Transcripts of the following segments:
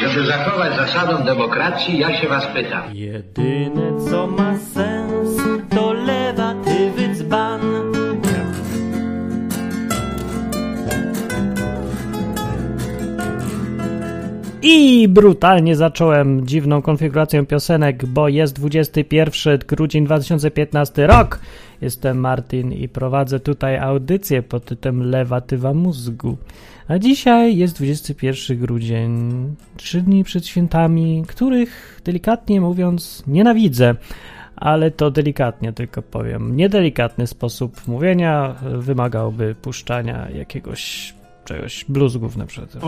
Żeby zachować zasadę demokracji, ja się was pytam. Jedyne co ma sens to lewatywy dzban. I brutalnie zacząłem dziwną konfiguracją piosenek, bo jest 21 grudzień 2015 rok. Jestem Martin i prowadzę tutaj audycję pod tytułem Lewatywa mózgu. A dzisiaj jest 21 grudzień, 3 dni przed świętami, których delikatnie mówiąc nienawidzę. Ale to delikatnie tylko powiem. Niedelikatny sposób mówienia wymagałby puszczania jakiegoś czegoś, bluzgów na przykład.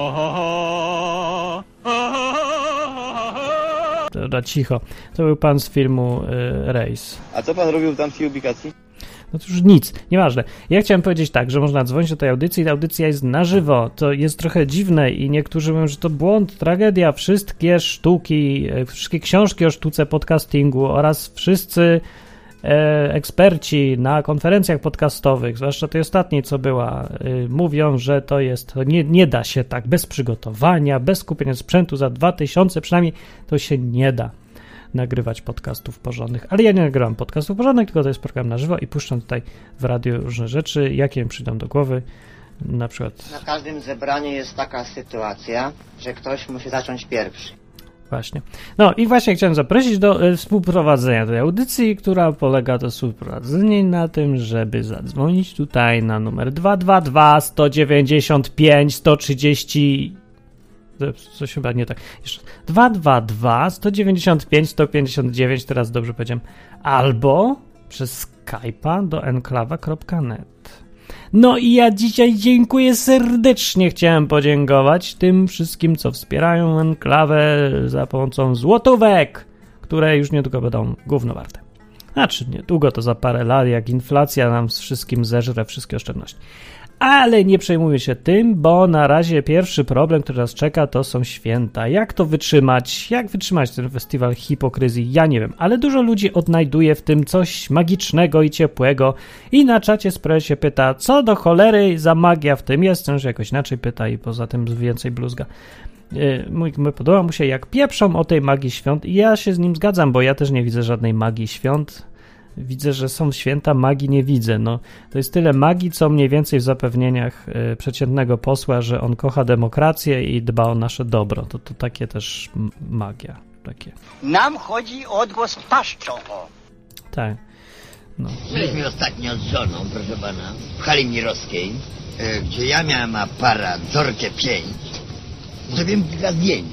Dobra, cicho. To był pan z filmu Race. A co pan robił tam w tej ubikacji? No to już nic, nieważne. Ja chciałem powiedzieć tak, że można dzwonić do tej audycji, ta audycja jest na żywo. To jest trochę dziwne i niektórzy mówią, że to błąd, tragedia. Wszystkie sztuki, wszystkie książki o sztuce podcastingu oraz wszyscy eksperci na konferencjach podcastowych, zwłaszcza tej ostatniej, co była, mówią, że to nie da się tak, bez przygotowania, bez kupienia sprzętu za 2000 przynajmniej, to się nie da nagrywać podcastów porządnych. Ale ja nie nagrywam podcastów porządnych, tylko to jest program na żywo i puszczam tutaj w radiu różne rzeczy, jakie mi przyjdą do głowy, na przykład... Na każdym zebraniu jest taka sytuacja, że ktoś musi zacząć pierwszy. Właśnie. No i właśnie chciałem zaprosić do współprowadzenia tej audycji, która polega to współprowadzenie na tym, żeby zadzwonić tutaj na numer 222 195 130... Coś chyba nie tak. Jeszcze 222 195 159, teraz dobrze powiedziałem. Albo przez Skype'a do enklawa.net. No i ja dzisiaj dziękuję serdecznie. Chciałem podziękować tym wszystkim, co wspierają Enklawę za pomocą złotówek, które już niedługo będą gówno warte. Znaczy niedługo, to za parę lat, jak inflacja nam z wszystkim zeżre wszystkie oszczędności. Ale nie przejmuję się tym, bo na razie pierwszy problem, który nas czeka, to są święta. Jak to wytrzymać? Jak wytrzymać ten festiwal hipokryzji? Ja nie wiem, ale dużo ludzi odnajduje w tym coś magicznego i ciepłego i na czacie sprawie się pyta, co do cholery za magia w tym jest, że jakoś inaczej pyta i poza tym więcej bluzga. Podoba mu się, jak pieprzą o tej magii świąt i ja się z nim zgadzam, bo ja też nie widzę żadnej magii świąt. Widzę, że są święta, magii nie widzę. No, to jest tyle magii, co mniej więcej w zapewnieniach przeciętnego posła, że on kocha demokrację i dba o nasze dobro. To takie też magia. Takie. Nam chodzi o odgłos paszczą. Tak. No. Byliśmy ostatnio z żoną, proszę pana, w hali Mirowskiej, gdzie ja miałem aparat Zorkę 5. Zrobiłem kilka zdjęć.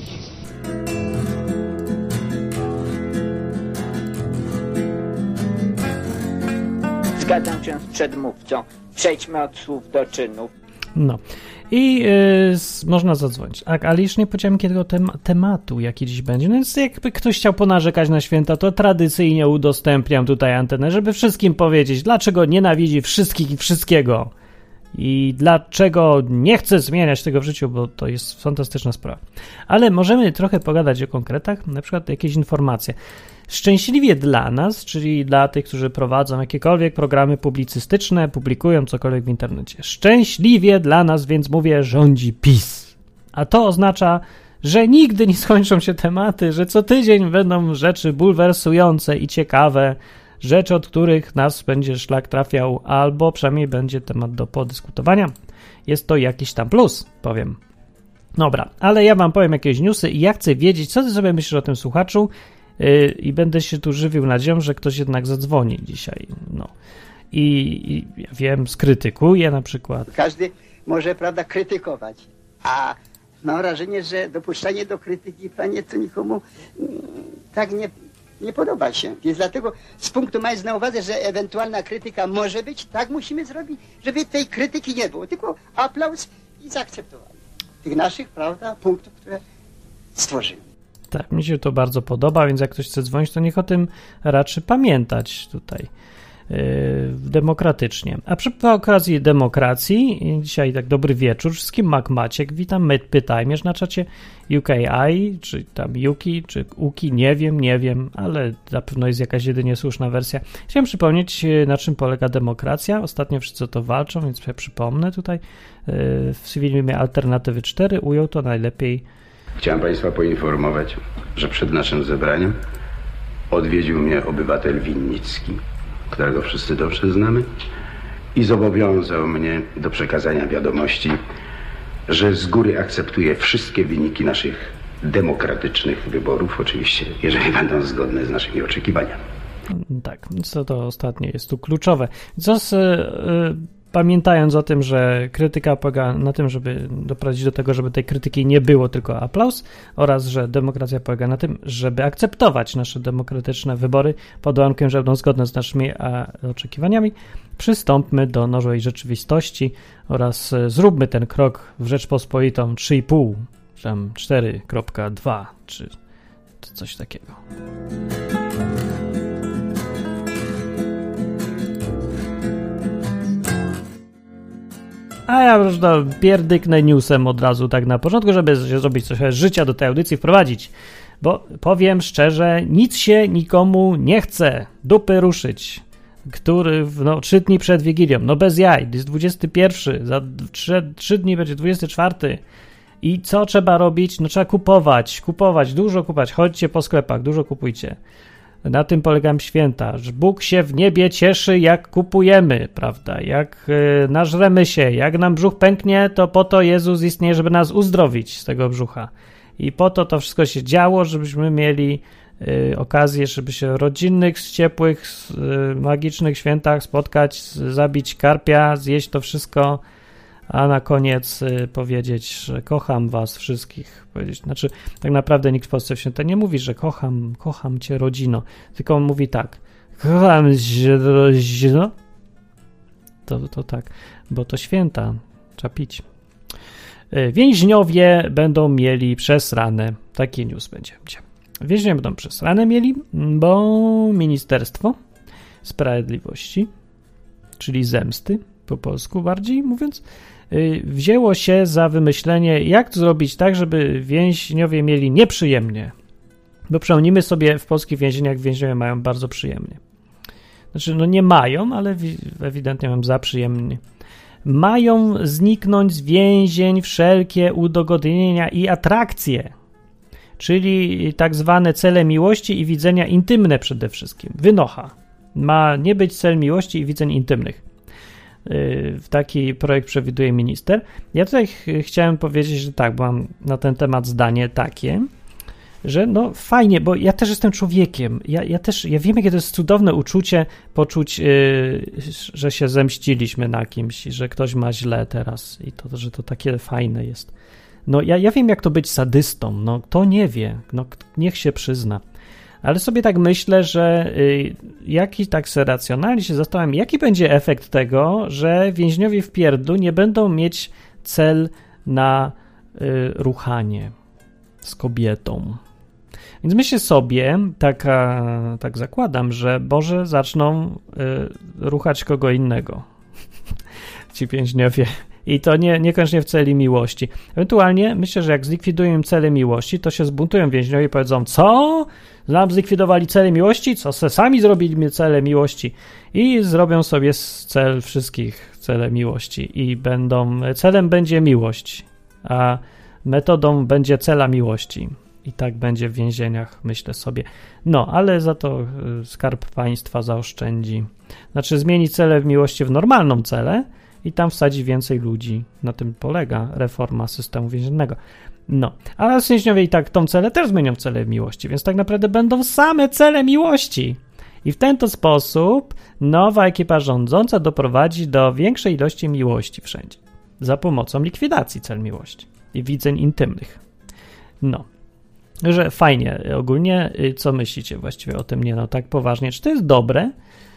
Zgadzam się z przedmówcą. Przejdźmy od słów do czynów. No. I można zadzwonić. Ale już nie powiedziałem jakiego tematu, jaki dziś będzie. No więc jakby ktoś chciał ponarzekać na święta, to tradycyjnie udostępniam tutaj antenę, żeby wszystkim powiedzieć, dlaczego nienawidzi wszystkich i wszystkiego. I dlaczego nie chce zmieniać tego w życiu, bo to jest fantastyczna sprawa. Ale możemy trochę pogadać o konkretach, na przykład jakieś informacje. Szczęśliwie dla nas, czyli dla tych, którzy prowadzą jakiekolwiek programy publicystyczne, publikują cokolwiek w internecie. Szczęśliwie dla nas, więc mówię, rządzi PiS. A to oznacza, że nigdy nie skończą się tematy, że co tydzień będą rzeczy bulwersujące i ciekawe, rzeczy, od których nas będzie szlak trafiał, albo przynajmniej będzie temat do podyskutowania. Jest to jakiś tam plus, powiem. Dobra, ale ja wam powiem jakieś newsy i ja chcę wiedzieć, co ty sobie myślisz o tym słuchaczu, i będę się tu żywił nadzieją, że ktoś jednak zadzwoni dzisiaj. No. I ja wiem, skrytykuję na przykład. Każdy może, prawda, krytykować, a mam wrażenie, że dopuszczanie do krytyki, panie, to nikomu tak nie podoba się. Więc dlatego z punktu mając na uwadze, że ewentualna krytyka może być, tak musimy zrobić, żeby tej krytyki nie było, tylko aplauz i zaakceptowanie tych naszych, prawda, punktów, które stworzymy. Tak, mi się to bardzo podoba, więc jak ktoś chce dzwonić, to niech o tym raczy pamiętać tutaj demokratycznie. A przy okazji demokracji, dzisiaj tak dobry wieczór wszystkim, Maciek, witam, pytajmierz na czacie UKI, czy tam Yuki, czy Uki, nie wiem, ale na pewno jest jakaś jedynie słuszna wersja. Chciałem przypomnieć, na czym polega demokracja. Ostatnio wszyscy o to walczą, więc ja przypomnę tutaj. W filmie Alternatywy 4 ujął to najlepiej Chciałem Państwa poinformować, że przed naszym zebraniem odwiedził mnie obywatel Winnicki, którego wszyscy dobrze znamy, i zobowiązał mnie do przekazania wiadomości, że z góry akceptuje wszystkie wyniki naszych demokratycznych wyborów, oczywiście, jeżeli będą zgodne z naszymi oczekiwaniami. Tak, co to ostatnie jest tu kluczowe. Pamiętając o tym, że krytyka polega na tym, żeby doprowadzić do tego, żeby tej krytyki nie było, tylko aplauz, oraz że demokracja polega na tym, żeby akceptować nasze demokratyczne wybory pod warunkiem, że będą zgodne z naszymi oczekiwaniami, przystąpmy do nowej rzeczywistości oraz zróbmy ten krok w Rzeczpospolitą 3,5, tam 4.2 czy coś takiego. A ja już pierdyknę newsem od razu tak na początku, żeby się zrobić trochę życia do tej audycji wprowadzić. Bo powiem szczerze, nic się nikomu nie chce dupy ruszyć, który 3 dni przed Wigilią, no bez jaj, jest 21, za 3 dni będzie 24 i co trzeba robić? No trzeba kupować, dużo kupować, chodźcie po sklepach, dużo kupujcie. Na tym polegają święta, że Bóg się w niebie cieszy, jak kupujemy, prawda, jak nażremy się, jak nam brzuch pęknie, to po to Jezus istnieje, żeby nas uzdrowić z tego brzucha. I po to wszystko się działo, żebyśmy mieli okazję, żeby się w rodzinnych, ciepłych, magicznych świętach spotkać, zabić karpia, zjeść to wszystko, a na koniec powiedzieć, że kocham was wszystkich. Znaczy, tak naprawdę nikt w Polsce w święta nie mówi, że kocham cię, rodzino, tylko on mówi tak, kocham cię, rodzino. To tak, bo to święta, trzeba pić. Więźniowie będą mieli przesrane, taki news będzie. Więźniowie będą przesrane mieli, bo Ministerstwo Sprawiedliwości, czyli zemsty, po polsku bardziej mówiąc, wzięło się za wymyślenie, jak to zrobić tak, żeby więźniowie mieli nieprzyjemnie. Bo przypomnijmy sobie, w polskich więzieniach więźniowie mają bardzo przyjemnie. Znaczy, no nie mają, ale ewidentnie mają za przyjemnie. Mają zniknąć z więzień wszelkie udogodnienia i atrakcje, czyli tak zwane cele miłości i widzenia intymne przede wszystkim. Wynocha. Ma nie być cel miłości i widzeń intymnych. Taki projekt przewiduje minister. Ja tutaj chciałem powiedzieć, że tak, bo mam na ten temat zdanie takie, że no fajnie, bo ja też jestem człowiekiem. Ja wiem, jakie to jest cudowne uczucie poczuć, że się zemściliśmy na kimś, że ktoś ma źle teraz i to, że to takie fajne jest. No ja wiem, jak to być sadystą. No kto nie wie, no niech się przyzna. Ale sobie tak myślę, że tak sobie racjonalnie się zastanawiam, jaki będzie efekt tego, że więźniowie w pierdlu nie będą mieć cel na ruchanie z kobietą. Więc myślę sobie, tak zakładam, że może zaczną ruchać kogo innego ci więźniowie. I to niekoniecznie w celi miłości. Ewentualnie myślę, że jak zlikwidują im cele miłości, to się zbuntują więźniowie i powiedzą, co? Nam zlikwidowali cele miłości? Co? Sami zrobili mi cele miłości. I zrobią sobie cel wszystkich cele miłości. I celem będzie miłość, a metodą będzie cela miłości. I tak będzie w więzieniach, myślę sobie. No, ale za to Skarb Państwa zaoszczędzi. Znaczy zmieni cele miłości w normalną celę, i tam wsadzi więcej ludzi. Na tym polega reforma systemu więziennego. No, ale więźniowie i tak tą celę też zmienią w cele miłości, więc tak naprawdę będą same cele miłości. I w ten to sposób nowa ekipa rządząca doprowadzi do większej ilości miłości wszędzie. Za pomocą likwidacji cel miłości i widzeń intymnych. No, że fajnie ogólnie. Co myślicie właściwie o tym? Nie no, tak poważnie. Czy to jest dobre,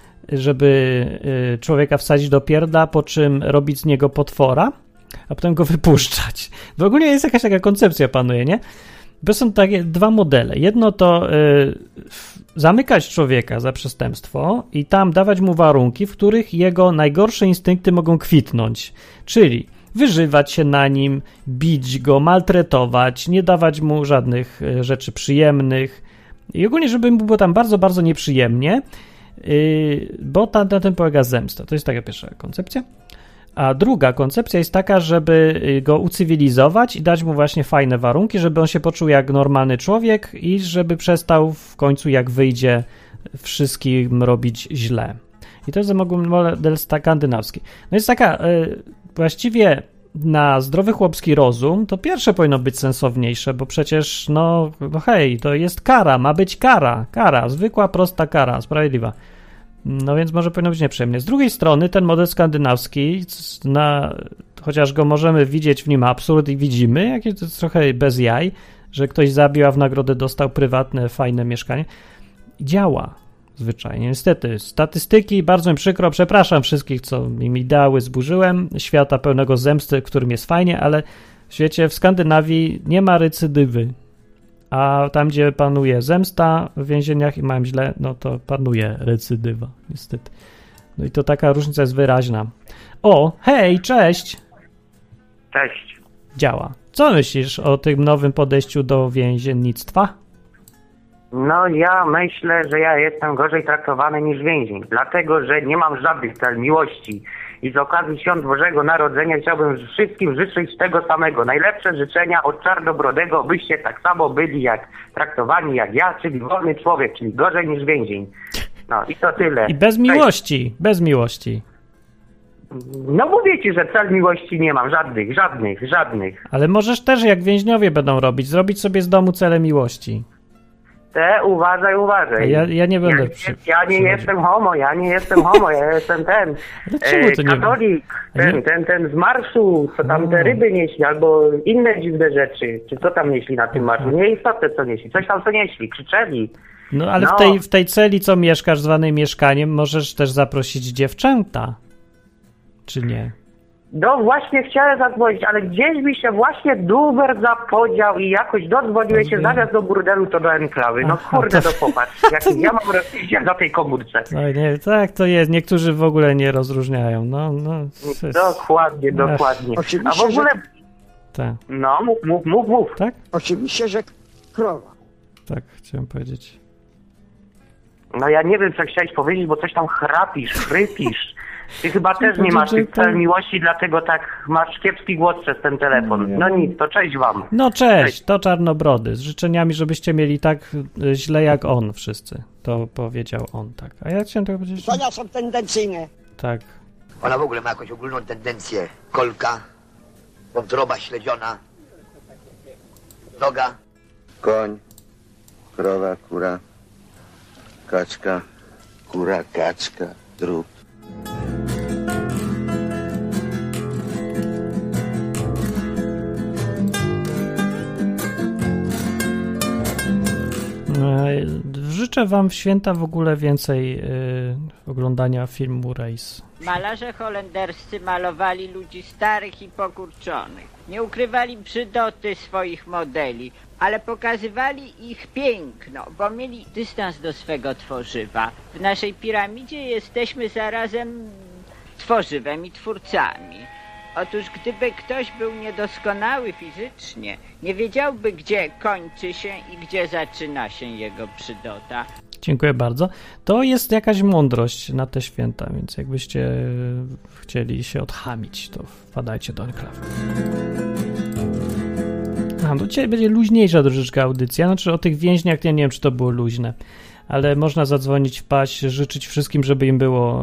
żeby człowieka wsadzić do pierdla, po czym robić z niego potwora, a potem go wypuszczać? W ogóle jest jakaś taka koncepcja panuje, nie? Bo są takie dwa modele. Jedno to zamykać człowieka za przestępstwo i tam dawać mu warunki, w których jego najgorsze instynkty mogą kwitnąć. Czyli wyżywać się na nim, bić go, maltretować, nie dawać mu żadnych rzeczy przyjemnych i ogólnie, żeby mu było tam bardzo, bardzo nieprzyjemnie, bo na tym polega zemsta. To jest taka pierwsza koncepcja. A druga koncepcja jest taka, żeby go ucywilizować i dać mu właśnie fajne warunki, żeby on się poczuł jak normalny człowiek i żeby przestał w końcu, jak wyjdzie, wszystkim robić źle. I to jest model skandynawski. No jest taka, właściwie na zdrowy chłopski rozum to pierwsze powinno być sensowniejsze, bo przecież, no hej, to jest kara, ma być kara, zwykła, prosta kara, sprawiedliwa. No więc może powinno być nieprzyjemnie. Z drugiej strony ten model skandynawski, chociaż go możemy widzieć w nim absurd i widzimy, jakie to jest trochę bez jaj, że ktoś zabił, a w nagrodę dostał prywatne, fajne mieszkanie, działa zwyczajnie. Niestety, statystyki, bardzo mi przykro, przepraszam wszystkich, co mi dały, zburzyłem świata pełnego zemsty, w którym jest fajnie, ale w świecie, w Skandynawii nie ma recydywy. A tam, gdzie panuje zemsta w więzieniach i mają źle, no to panuje recydywa, niestety. No i to taka różnica jest wyraźna. O, hej, cześć! Cześć. Działa. Co myślisz o tym nowym podejściu do więziennictwa? No ja myślę, że ja jestem gorzej traktowany niż więzień, dlatego, że nie mam żadnych cel miłości. I z okazji Świąt Bożego Narodzenia chciałbym wszystkim życzyć tego samego. Najlepsze życzenia od Czarnobrodego, byście tak samo byli traktowani jak ja, czyli wolny człowiek, czyli gorzej niż więzień. No i to tyle. I bez miłości, bez miłości. No mówię ci, że cel miłości nie mam, żadnych. Ale możesz też, jak więźniowie będą robić, zrobić sobie z domu cele miłości. Uważaj. Ja nie będę Ja nie jestem homo, ja jestem ten katolik, ten z marszu, co tam te ryby nieśli, albo inne dziwne rzeczy, czy co tam nieśli na tym marszu, nieistotne co nieśli, coś tam co nieśli, krzyczeli. No ale w tej celi, co mieszkasz, zwanej mieszkaniem, możesz też zaprosić dziewczęta, czy nie? No właśnie chciałem zadzwonić, ale gdzieś mi się właśnie numer zapodział i jakoś dodzwoniłeś się zamiast do burdelu, to do enklawy. No kurde, to popatrz, ja mam rozpisać na tej komórce. No nie, tak to jest, niektórzy w ogóle nie rozróżniają, no. Dokładnie. A w ogóle... Tak. No, mów. Tak? Oczywiście, że krowa. Tak, chciałem powiedzieć. No ja nie wiem, co chciałeś powiedzieć, bo coś tam chrypisz. Ty chyba też nie masz tych cel miłości, dlatego tak masz kiepski głos przez ten telefon. No nic, to cześć wam. No cześć, to Czarnobrody. Z życzeniami, żebyście mieli tak źle jak on wszyscy. To powiedział on, tak. A ja chciałem tego powiedzieć... Konia są tendencyjne. Tak. Ona w ogóle ma jakąś ogólną tendencję. Kolka, wątroba śledziona, noga. Koń, krowa, kura, kaczka, kura, kaczka, drób. Życzę wam w święta w ogóle więcej oglądania filmu Race. Malarze holenderscy malowali ludzi starych i pokurczonych. Nie ukrywali brzydoty swoich modeli, ale pokazywali ich piękno, bo mieli dystans do swego tworzywa. W naszej piramidzie jesteśmy zarazem tworzywem i twórcami. Otóż gdyby ktoś był niedoskonały fizycznie, nie wiedziałby, gdzie kończy się i gdzie zaczyna się jego brzydota. Dziękuję bardzo. To jest jakaś mądrość na te święta, więc jakbyście chcieli się odchamić, to wpadajcie do enklawy. No dzisiaj będzie luźniejsza troszeczkę audycja, znaczy o tych więźniach, ja nie wiem, czy to było luźne, ale można zadzwonić, wpaść, życzyć wszystkim, żeby im było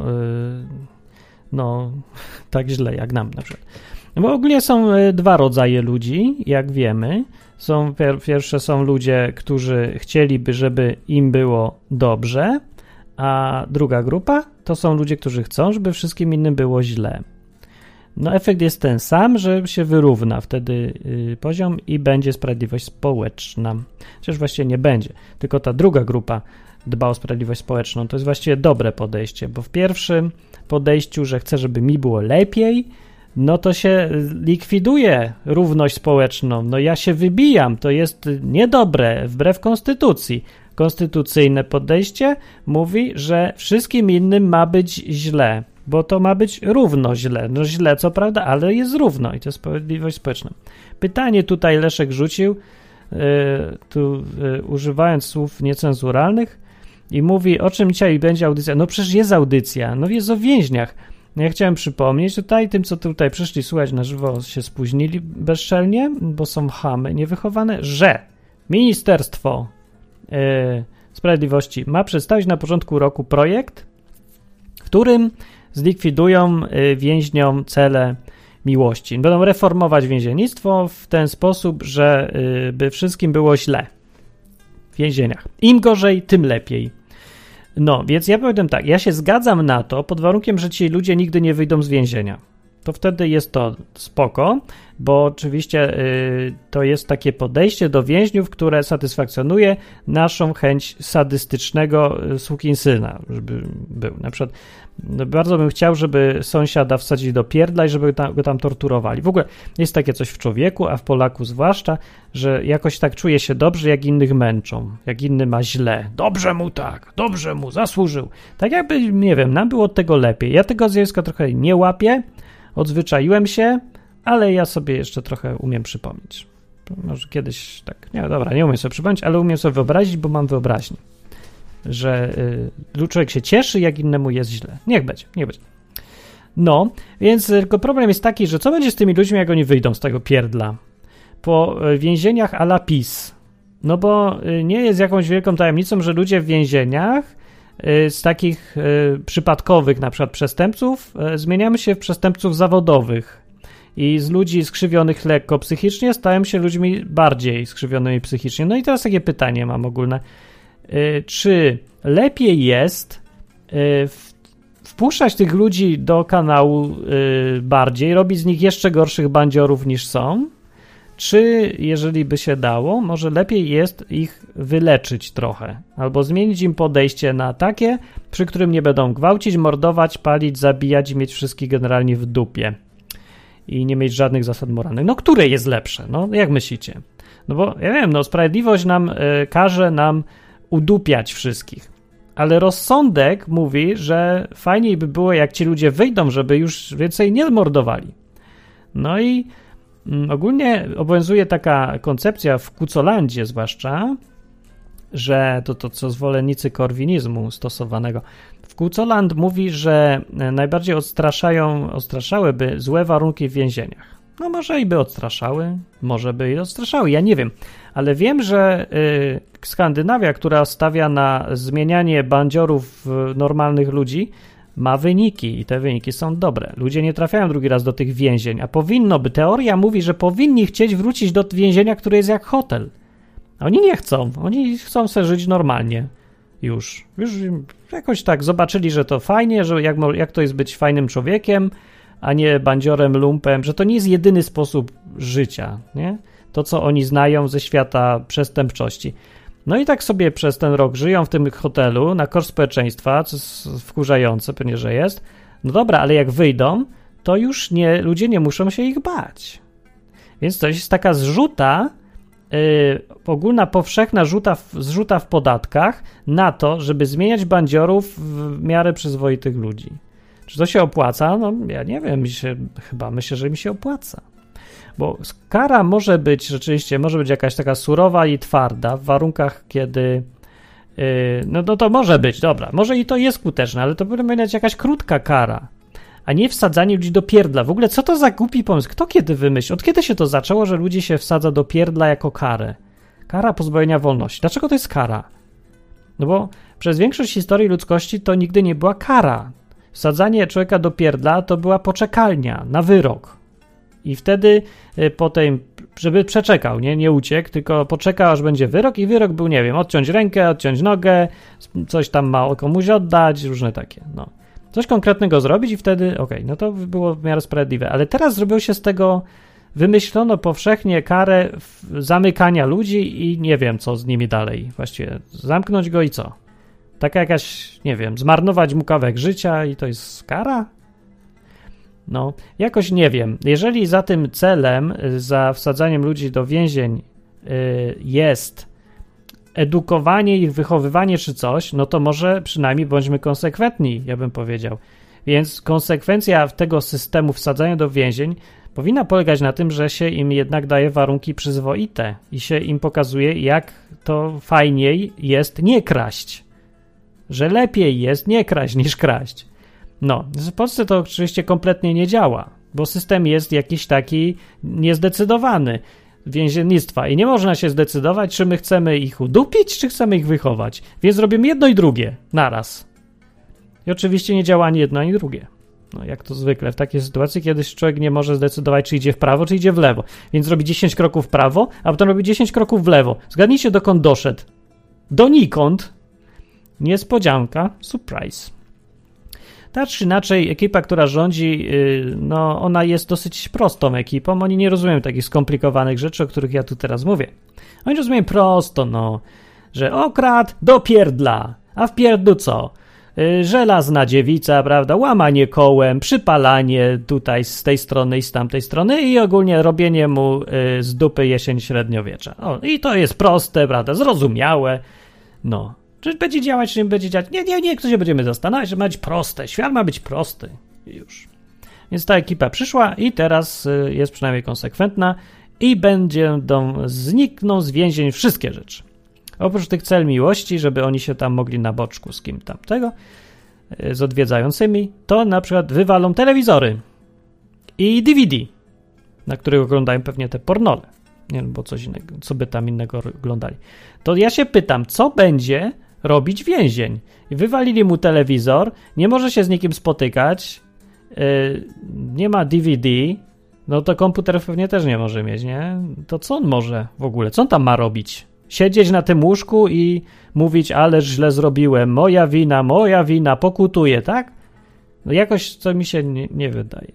tak źle jak nam na przykład. Bo ogólnie są dwa rodzaje ludzi, jak wiemy. Pierwsze są ludzie, którzy chcieliby, żeby im było dobrze, a druga grupa to są ludzie, którzy chcą, żeby wszystkim innym było źle. No efekt jest ten sam, że się wyrówna wtedy poziom i będzie sprawiedliwość społeczna. Chociaż właściwie nie będzie, tylko ta druga grupa dba o sprawiedliwość społeczną. To jest właściwie dobre podejście, bo w pierwszym podejściu, że chcę, żeby mi było lepiej, no to się likwiduje równość społeczną. No ja się wybijam, to jest niedobre, wbrew konstytucji. Konstytucyjne podejście mówi, że wszystkim innym ma być źle, bo to ma być równo źle. No źle co prawda, ale jest równo i to jest sprawiedliwość społeczna. Pytanie tutaj Leszek rzucił, używając słów niecenzuralnych i mówi, o czym dzisiaj będzie audycja. No przecież jest audycja, no jest o więźniach. Ja chciałem przypomnieć tutaj tym, co tutaj przyszli słuchać na żywo, się spóźnili bezczelnie, bo są chamy niewychowane, że Ministerstwo Sprawiedliwości ma przedstawić na początku roku projekt, w którym zlikwidują więźniom cele miłości. Będą reformować więziennictwo w ten sposób, że by wszystkim było źle w więzieniach. Im gorzej, tym lepiej. No, więc ja powiem tak, ja się zgadzam na to pod warunkiem, że ci ludzie nigdy nie wyjdą z więzienia. To wtedy jest to spoko, bo oczywiście to jest takie podejście do więźniów, które satysfakcjonuje naszą chęć sadystycznego sukinsyna, żeby był. Na przykład bardzo bym chciał, żeby sąsiada wsadzili do pierdla i żeby go tam torturowali. W ogóle jest takie coś w człowieku, a w Polaku zwłaszcza, że jakoś tak czuje się dobrze, jak innych męczą, jak inny ma źle. Dobrze mu tak, dobrze mu, zasłużył. Tak jakby, nie wiem, nam było od tego lepiej. Ja tego zjawiska trochę nie łapię, odzwyczaiłem się, ale ja sobie jeszcze trochę umiem przypomnieć. Może kiedyś tak, nie, dobra, nie umiem sobie przypomnieć, ale umiem sobie wyobrazić, bo mam wyobraźnię, że człowiek się cieszy, jak innemu jest źle. Niech będzie. No, więc tylko problem jest taki, że co będzie z tymi ludźmi, jak oni wyjdą z tego pierdla? Po więzieniach à la PiS. No bo nie jest jakąś wielką tajemnicą, że ludzie w więzieniach z takich przypadkowych na przykład przestępców zmieniamy się w przestępców zawodowych i z ludzi skrzywionych lekko psychicznie stają się ludźmi bardziej skrzywionymi psychicznie. No i teraz takie pytanie mam ogólne. Czy lepiej jest wpuszczać tych ludzi do kanału bardziej, robić z nich jeszcze gorszych bandziorów niż są? Czy, jeżeli by się dało, może lepiej jest ich wyleczyć trochę, albo zmienić im podejście na takie, przy którym nie będą gwałcić, mordować, palić, zabijać i mieć wszystkich generalnie w dupie i nie mieć żadnych zasad moralnych. No, które jest lepsze? No, jak myślicie? No bo, ja wiem, no, sprawiedliwość nam każe nam udupiać wszystkich, ale rozsądek mówi, że fajniej by było, jak ci ludzie wyjdą, żeby już więcej nie mordowali. No i ogólnie obowiązuje taka koncepcja w Kucolandzie zwłaszcza, że to co zwolennicy korwinizmu stosowanego. W Kucoland mówi, że najbardziej odstraszałyby złe warunki w więzieniach. No może i by odstraszały, może by i odstraszały, ja nie wiem. Ale wiem, że Skandynawia, która stawia na zmienianie bandziorów w normalnych ludzi, ma wyniki i te wyniki są dobre. Ludzie nie trafiają drugi raz do tych więzień, a powinno by. Teoria mówi, że powinni chcieć wrócić do więzienia, które jest jak hotel. A oni nie chcą. Oni chcą sobie żyć normalnie. Już jakoś tak zobaczyli, że to fajnie, że jak to jest być fajnym człowiekiem, a nie bandziorem, lumpem, że to nie jest jedyny sposób życia, nie? To, co oni znają ze świata przestępczości. No i tak sobie przez ten rok żyją w tym hotelu na koszt społeczeństwa, co jest wkurzające, pewnie, że jest. No dobra, ale jak wyjdą, to już ludzie nie muszą się ich bać. Więc to jest taka zrzuta, ogólna, powszechna zrzuta w podatkach na to, żeby zmieniać bandziorów w miarę przyzwoitych ludzi. Czy to się opłaca? No ja nie wiem, myślę, że mi się opłaca. Bo kara może być jakaś taka surowa i twarda w warunkach, kiedy no to może być, dobra, może i to jest skuteczne, ale to powinna być jakaś krótka kara, a nie wsadzanie ludzi do pierdla. W ogóle co to za głupi pomysł? Kto kiedy wymyślił? Od kiedy się to zaczęło, że ludzi się wsadza do pierdla jako karę? Kara pozbawienia wolności. Dlaczego to jest kara? No bo przez większość historii ludzkości to nigdy nie była kara. Wsadzanie człowieka do pierdla to była poczekalnia na wyrok. I wtedy potem, żeby przeczekał, nie uciekł, tylko poczekał, aż będzie wyrok i wyrok był, nie wiem, odciąć rękę, odciąć nogę, coś tam ma komuś oddać, różne takie, no. Coś konkretnego zrobić i wtedy, no to było w miarę sprawiedliwe. Ale teraz zrobiło się z tego, wymyślono powszechnie karę zamykania ludzi i nie wiem, co z nimi dalej. Właściwie zamknąć go i co? Taka jakaś, nie wiem, zmarnować mu kawałek życia i to jest kara? No, jakoś nie wiem. Jeżeli za tym celem, za wsadzaniem ludzi do więzień jest edukowanie ich, wychowywanie czy coś, no to może przynajmniej bądźmy konsekwentni, ja bym powiedział. Więc konsekwencja tego systemu wsadzania do więzień powinna polegać na tym, że się im jednak daje warunki przyzwoite i się im pokazuje, jak to fajniej jest nie kraść. Że lepiej jest nie kraść niż kraść. No, w Polsce to oczywiście kompletnie nie działa, bo system jest jakiś taki niezdecydowany więziennictwa i nie można się zdecydować, czy my chcemy ich udupić, czy chcemy ich wychować. Więc robimy jedno i drugie naraz. I oczywiście nie działa ani jedno, ani drugie. No, jak to zwykle w takiej sytuacji, kiedy człowiek nie może zdecydować, czy idzie w prawo, czy idzie w lewo. Więc robi 10 kroków w prawo, a potem robi 10 kroków w lewo. Zgadnijcie, dokąd doszedł. Donikąd. Niespodzianka. Surprise. Tak czy inaczej, ekipa, która rządzi, no ona jest dosyć prostą ekipą. Oni nie rozumieją takich skomplikowanych rzeczy, o których ja tu teraz mówię. Oni rozumieją prosto, no, że okradł do pierdla. A w pierdlu co? Żelazna dziewica, prawda, łamanie kołem, przypalanie tutaj z tej strony i z tamtej strony i ogólnie robienie mu z dupy jesień średniowiecza. O, i to jest proste, prawda, zrozumiałe. No, czy będzie działać, czy nie będzie działać? Nie, kto się będziemy zastanawiać, że ma być proste, świat ma być prosty. Już. Więc ta ekipa przyszła i teraz jest przynajmniej konsekwentna i znikną z więzień wszystkie rzeczy. Oprócz tych cel miłości, żeby oni się tam mogli na boczku z kim tamtego, z odwiedzającymi, to na przykład wywalą telewizory i DVD, na których oglądają pewnie te pornole. Nie wiem, bo coś innego, co by tam innego oglądali. To ja się pytam, co będzie robić więzień? Wywalili mu telewizor, nie może się z nikim spotykać, nie ma DVD, no to komputer pewnie też nie może mieć, nie? To co on może w ogóle? Co on tam ma robić? Siedzieć na tym łóżku i mówić, ale źle zrobiłem, moja wina, pokutuję, tak? No jakoś to mi się nie wydaje.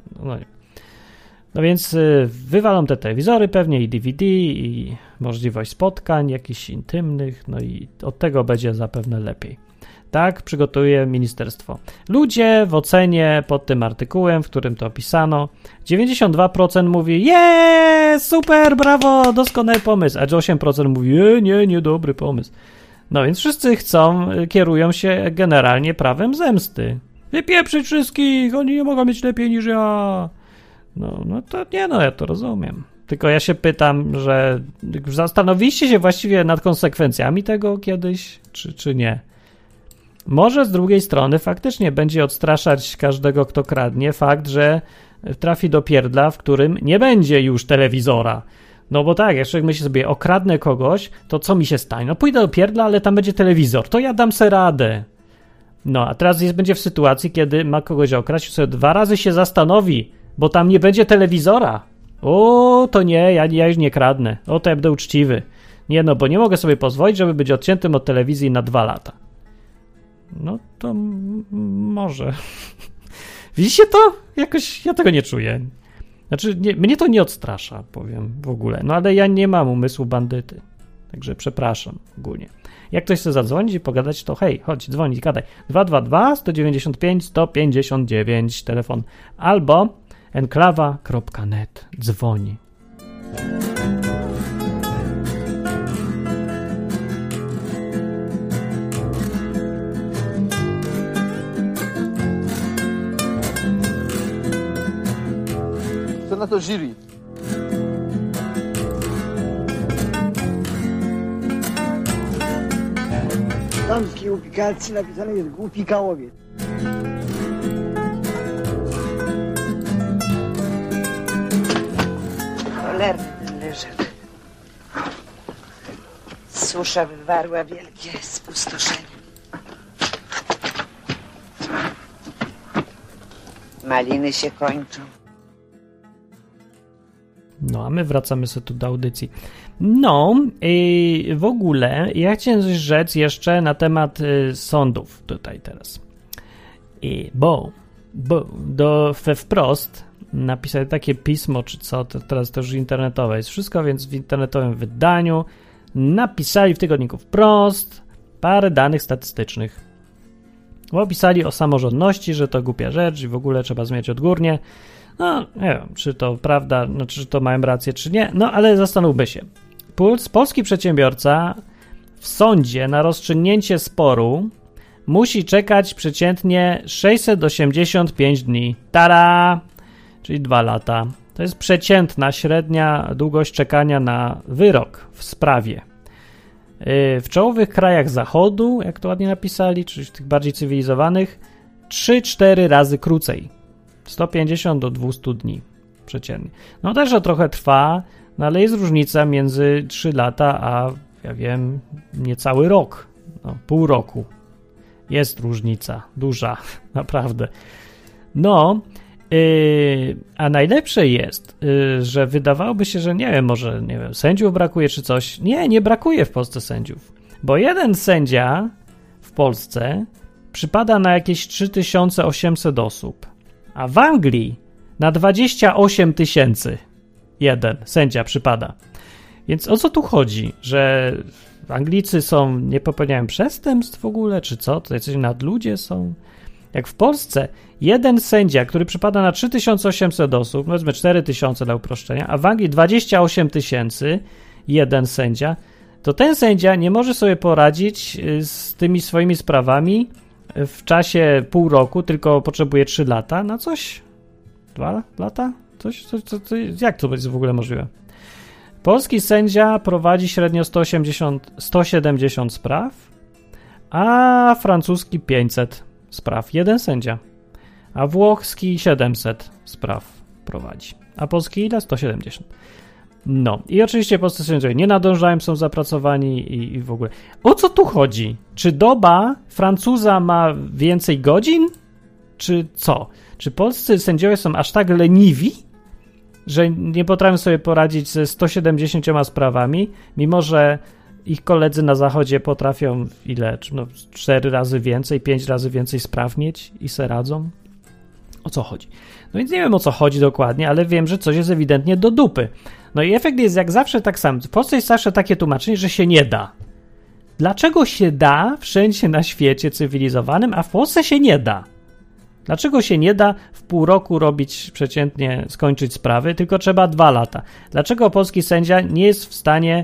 No więc wywalą te telewizory pewnie i DVD i możliwość spotkań jakichś intymnych, no i od tego będzie zapewne lepiej. Tak przygotuje ministerstwo. Ludzie w ocenie pod tym artykułem, w którym to opisano, 92% mówi super, brawo, doskonały pomysł, a 8% mówi nie, dobry pomysł. No więc wszyscy kierują się generalnie prawem zemsty. Wypieprzyć wszystkich, oni nie mogą mieć lepiej niż ja. No to nie, ja to rozumiem. Tylko ja się pytam, że zastanowiliście się właściwie nad konsekwencjami tego kiedyś, czy nie? Może z drugiej strony faktycznie będzie odstraszać każdego, kto kradnie, fakt, że trafi do pierdla, w którym nie będzie już telewizora. No bo tak, jak człowiek myśli sobie, okradnę kogoś, to co mi się stanie? No pójdę do pierdla, ale tam będzie telewizor, to ja dam se radę. No a teraz będzie w sytuacji, kiedy ma kogoś okraść, sobie 2 razy się zastanowi, bo tam nie będzie telewizora. O, to nie, ja już nie kradnę. O, to ja będę uczciwy. Nie, no bo nie mogę sobie pozwolić, żeby być odciętym od telewizji na 2 lata. No to może. Widzicie to? Jakoś ja tego nie czuję. Znaczy, mnie to nie odstrasza, powiem w ogóle. No ale ja nie mam umysłu bandyty. Także przepraszam ogólnie. Jak ktoś chce zadzwonić i pogadać, to hej, chodź, dzwonić, gadaj. 222 195 159 telefon albo enklawa.net. Dzwoni. Co na to jury? W damskiej ubikacji napisane jest głupi kałowiec. Cholerny ten leżak. Susza wywarła wielkie spustoszenie. Maliny się kończą. No, a my wracamy sobie tu do audycji. No, w ogóle ja chciałem coś rzec jeszcze na temat sądów tutaj teraz. Bo we wprost napisali takie pismo, czy co, to teraz to już internetowe jest wszystko, więc w internetowym wydaniu napisali w tygodniku Wprost parę danych statystycznych. Bo opisali o samorządności, że to głupia rzecz i w ogóle trzeba zmieniać odgórnie. No, nie wiem, czy to prawda, czy to mają rację, czy nie, no ale zastanówmy się. Polski przedsiębiorca w sądzie na rozstrzygnięcie sporu musi czekać przeciętnie 685 dni. Tada! Czyli 2 lata. To jest przeciętna, średnia długość czekania na wyrok w sprawie. W czołowych krajach zachodu, jak to ładnie napisali, czyli w tych bardziej cywilizowanych, 3-4 razy krócej. 150 do 200 dni przeciętnie. No też to trochę trwa, no ale jest różnica między 3 lata a, ja wiem, niecały rok. No, pół roku. Jest różnica. Duża. Naprawdę. No, a najlepsze jest, że wydawałoby się, że nie wiem, może, nie wiem, sędziów brakuje czy coś. Nie brakuje w Polsce sędziów. Bo jeden sędzia w Polsce przypada na jakieś 3800 osób. A w Anglii na 28 000 jeden sędzia przypada. Więc o co tu chodzi? Że Anglicy nie popełniają przestępstw w ogóle, czy co? To jacyś nadludzie są? Jak w Polsce jeden sędzia, który przypada na 3800 osób, powiedzmy 4000 dla uproszczenia, a w Anglii 28 000 jeden sędzia, to ten sędzia nie może sobie poradzić z tymi swoimi sprawami w czasie pół roku, tylko potrzebuje 3 lata na coś? 2 lata? Coś, jak to jest w ogóle możliwe? Polski sędzia prowadzi średnio 170 spraw, a francuski 500 spraw. Jeden sędzia. A włoski 700 spraw prowadzi. A polski ile? 170. No i oczywiście polscy sędziowie nie nadążają, są zapracowani i w ogóle. O co tu chodzi? Czy doba Francuza ma więcej godzin? Czy co? Czy polscy sędziowie są aż tak leniwi, że nie potrafią sobie poradzić ze 170 sprawami, mimo że ich koledzy na zachodzie potrafią 4 razy więcej, 5 razy więcej spraw mieć i se radzą? O co chodzi? No więc nie wiem, o co chodzi dokładnie, ale wiem, że coś jest ewidentnie do dupy. No i efekt jest jak zawsze tak sam. W Polsce jest zawsze takie tłumaczenie, że się nie da. Dlaczego się da wszędzie na świecie cywilizowanym, a w Polsce się nie da? Dlaczego się nie da w pół roku robić przeciętnie, skończyć sprawy, tylko trzeba 2 lata? Dlaczego polski sędzia nie jest w stanie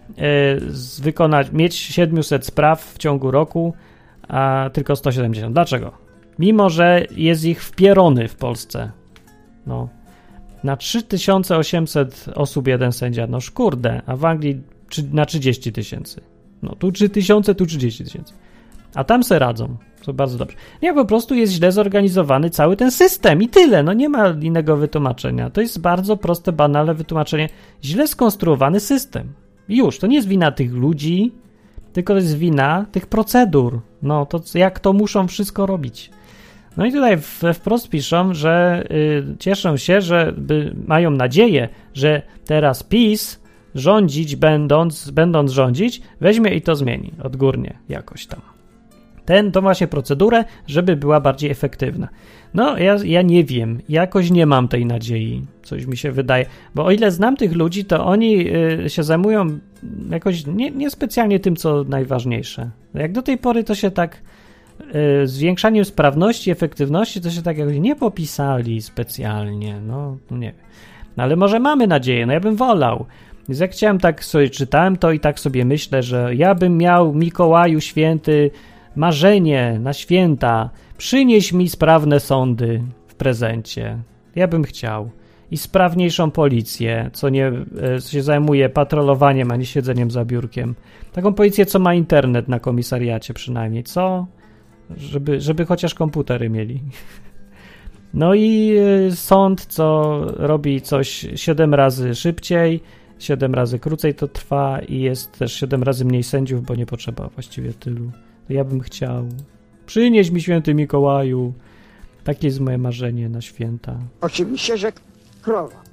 mieć 700 spraw w ciągu roku, a tylko 170? Dlaczego? Mimo że jest ich wpierony w Polsce. No. Na 3800 osób jeden sędzia, no szkurde, a w Anglii na 30 000. No tu 3000, tu 30 000. A tam se radzą. To bardzo dobrze. Nie, po prostu jest źle zorganizowany cały ten system i tyle. No nie ma innego wytłumaczenia. To jest bardzo proste, banalne wytłumaczenie. Źle skonstruowany system. I już, to nie jest wina tych ludzi, tylko to jest wina tych procedur. No to jak to muszą wszystko robić. No i tutaj wprost piszą, że cieszą się, że mają nadzieję, że teraz PiS rządzić, będąc rządzić, weźmie i to zmieni odgórnie jakoś tam. Tą właśnie procedurę, żeby była bardziej efektywna. No, ja nie wiem, jakoś nie mam tej nadziei, coś mi się wydaje, bo o ile znam tych ludzi, to oni się zajmują jakoś niespecjalnie tym, co najważniejsze. Jak do tej pory to się tak zwiększaniem sprawności, efektywności, to się tak jakoś nie popisali specjalnie, no nie wiem. No, ale może mamy nadzieję, no ja bym wolał. Więc jak chciałem, tak sobie czytałem to i tak sobie myślę, że ja bym miał, Mikołaju Święty, marzenie na święta, przynieś mi sprawne sądy w prezencie. Ja bym chciał. I sprawniejszą policję, co nie się zajmuje patrolowaniem, a nie siedzeniem za biurkiem. Taką policję, co ma internet na komisariacie przynajmniej, co? Żeby chociaż komputery mieli. No i sąd, co robi coś 7 razy szybciej, 7 razy krócej to trwa i jest też 7 razy mniej sędziów, bo nie potrzeba właściwie tylu. To ja bym chciał. Przynieś mi święty Mikołaju. Takie jest moje marzenie na święta. Oczywiście, że krowa.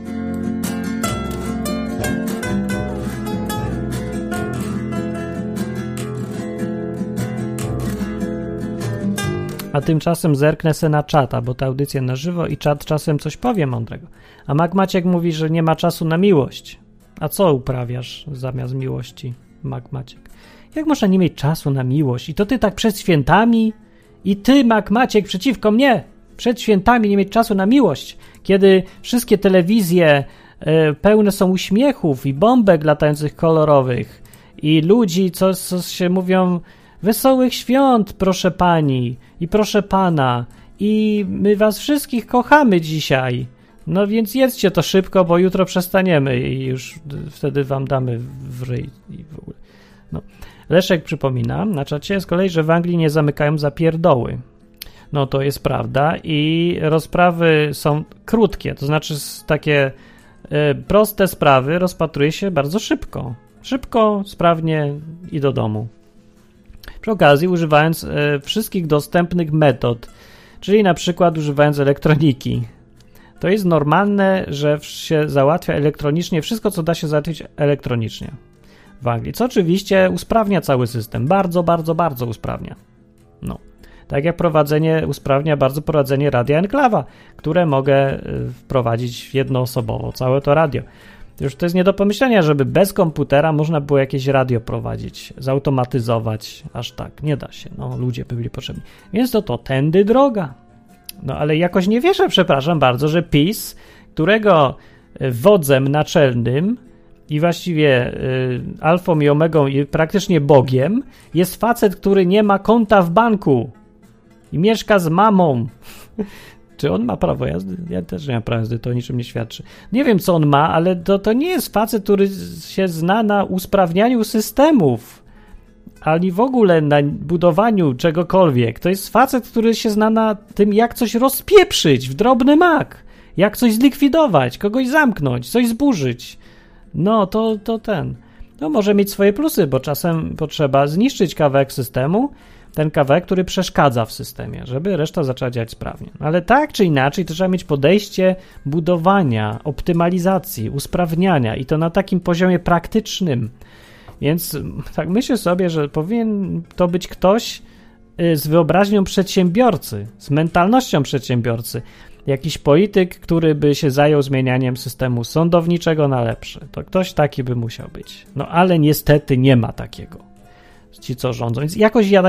A tymczasem zerknę se na czata, bo ta audycja na żywo i czat czasem coś powie mądrego. A Maciek mówi, że nie ma czasu na miłość. A co uprawiasz zamiast miłości, Maciek? Jak można nie mieć czasu na miłość? I to ty tak przed świętami? I ty, Maciek, przeciwko mnie! Przed świętami nie mieć czasu na miłość, kiedy wszystkie telewizje pełne są uśmiechów i bombek latających kolorowych i ludzi, co się mówią wesołych świąt, proszę pani i proszę pana i my was wszystkich kochamy dzisiaj. No więc jedzcie to szybko, bo jutro przestaniemy i już wtedy wam damy w ryj i w ogóle. No. Leszek przypomina na czacie z kolei, że w Anglii nie zamykają za pierdoły. No to jest prawda i rozprawy są krótkie, to znaczy takie proste sprawy rozpatruje się bardzo szybko. Szybko, sprawnie i do domu. Przy okazji używając wszystkich dostępnych metod, czyli na przykład używając elektroniki. To jest normalne, że się załatwia elektronicznie wszystko, co da się załatwić elektronicznie w Anglii, co oczywiście usprawnia cały system. Bardzo, bardzo, bardzo usprawnia. No. Tak jak usprawnia bardzo prowadzenie radia Enklawa, które mogę wprowadzić jednoosobowo, całe to radio. Już to jest nie do pomyślenia, żeby bez komputera można było jakieś radio prowadzić, zautomatyzować, aż tak, nie da się, no ludzie by byli potrzebni. Więc to tędy droga. No ale jakoś nie wierzę, przepraszam bardzo, że PiS, którego wodzem naczelnym i właściwie alfą i omegą i praktycznie Bogiem jest facet, który nie ma konta w banku i mieszka z mamą. Czy on ma prawo jazdy? Ja też nie mam prawa jazdy, to o niczym nie świadczy. Nie wiem, co on ma, ale to nie jest facet, który się zna na usprawnianiu systemów, ani w ogóle na budowaniu czegokolwiek. To jest facet, który się zna na tym, jak coś rozpieprzyć w drobny mak, jak coś zlikwidować, kogoś zamknąć, coś zburzyć. No, to może mieć swoje plusy, bo czasem potrzeba zniszczyć kawałek systemu, ten kawałek, który przeszkadza w systemie, żeby reszta zaczęła działać sprawnie. Ale tak czy inaczej, to trzeba mieć podejście budowania, optymalizacji, usprawniania i to na takim poziomie praktycznym. Więc tak myślę sobie, że powinien to być ktoś z wyobraźnią przedsiębiorcy, z mentalnością przedsiębiorcy. Jakiś polityk, który by się zajął zmienianiem systemu sądowniczego na lepsze. To ktoś taki by musiał być. No ale niestety nie ma takiego. Ci, co rządzą. Więc jakoś ja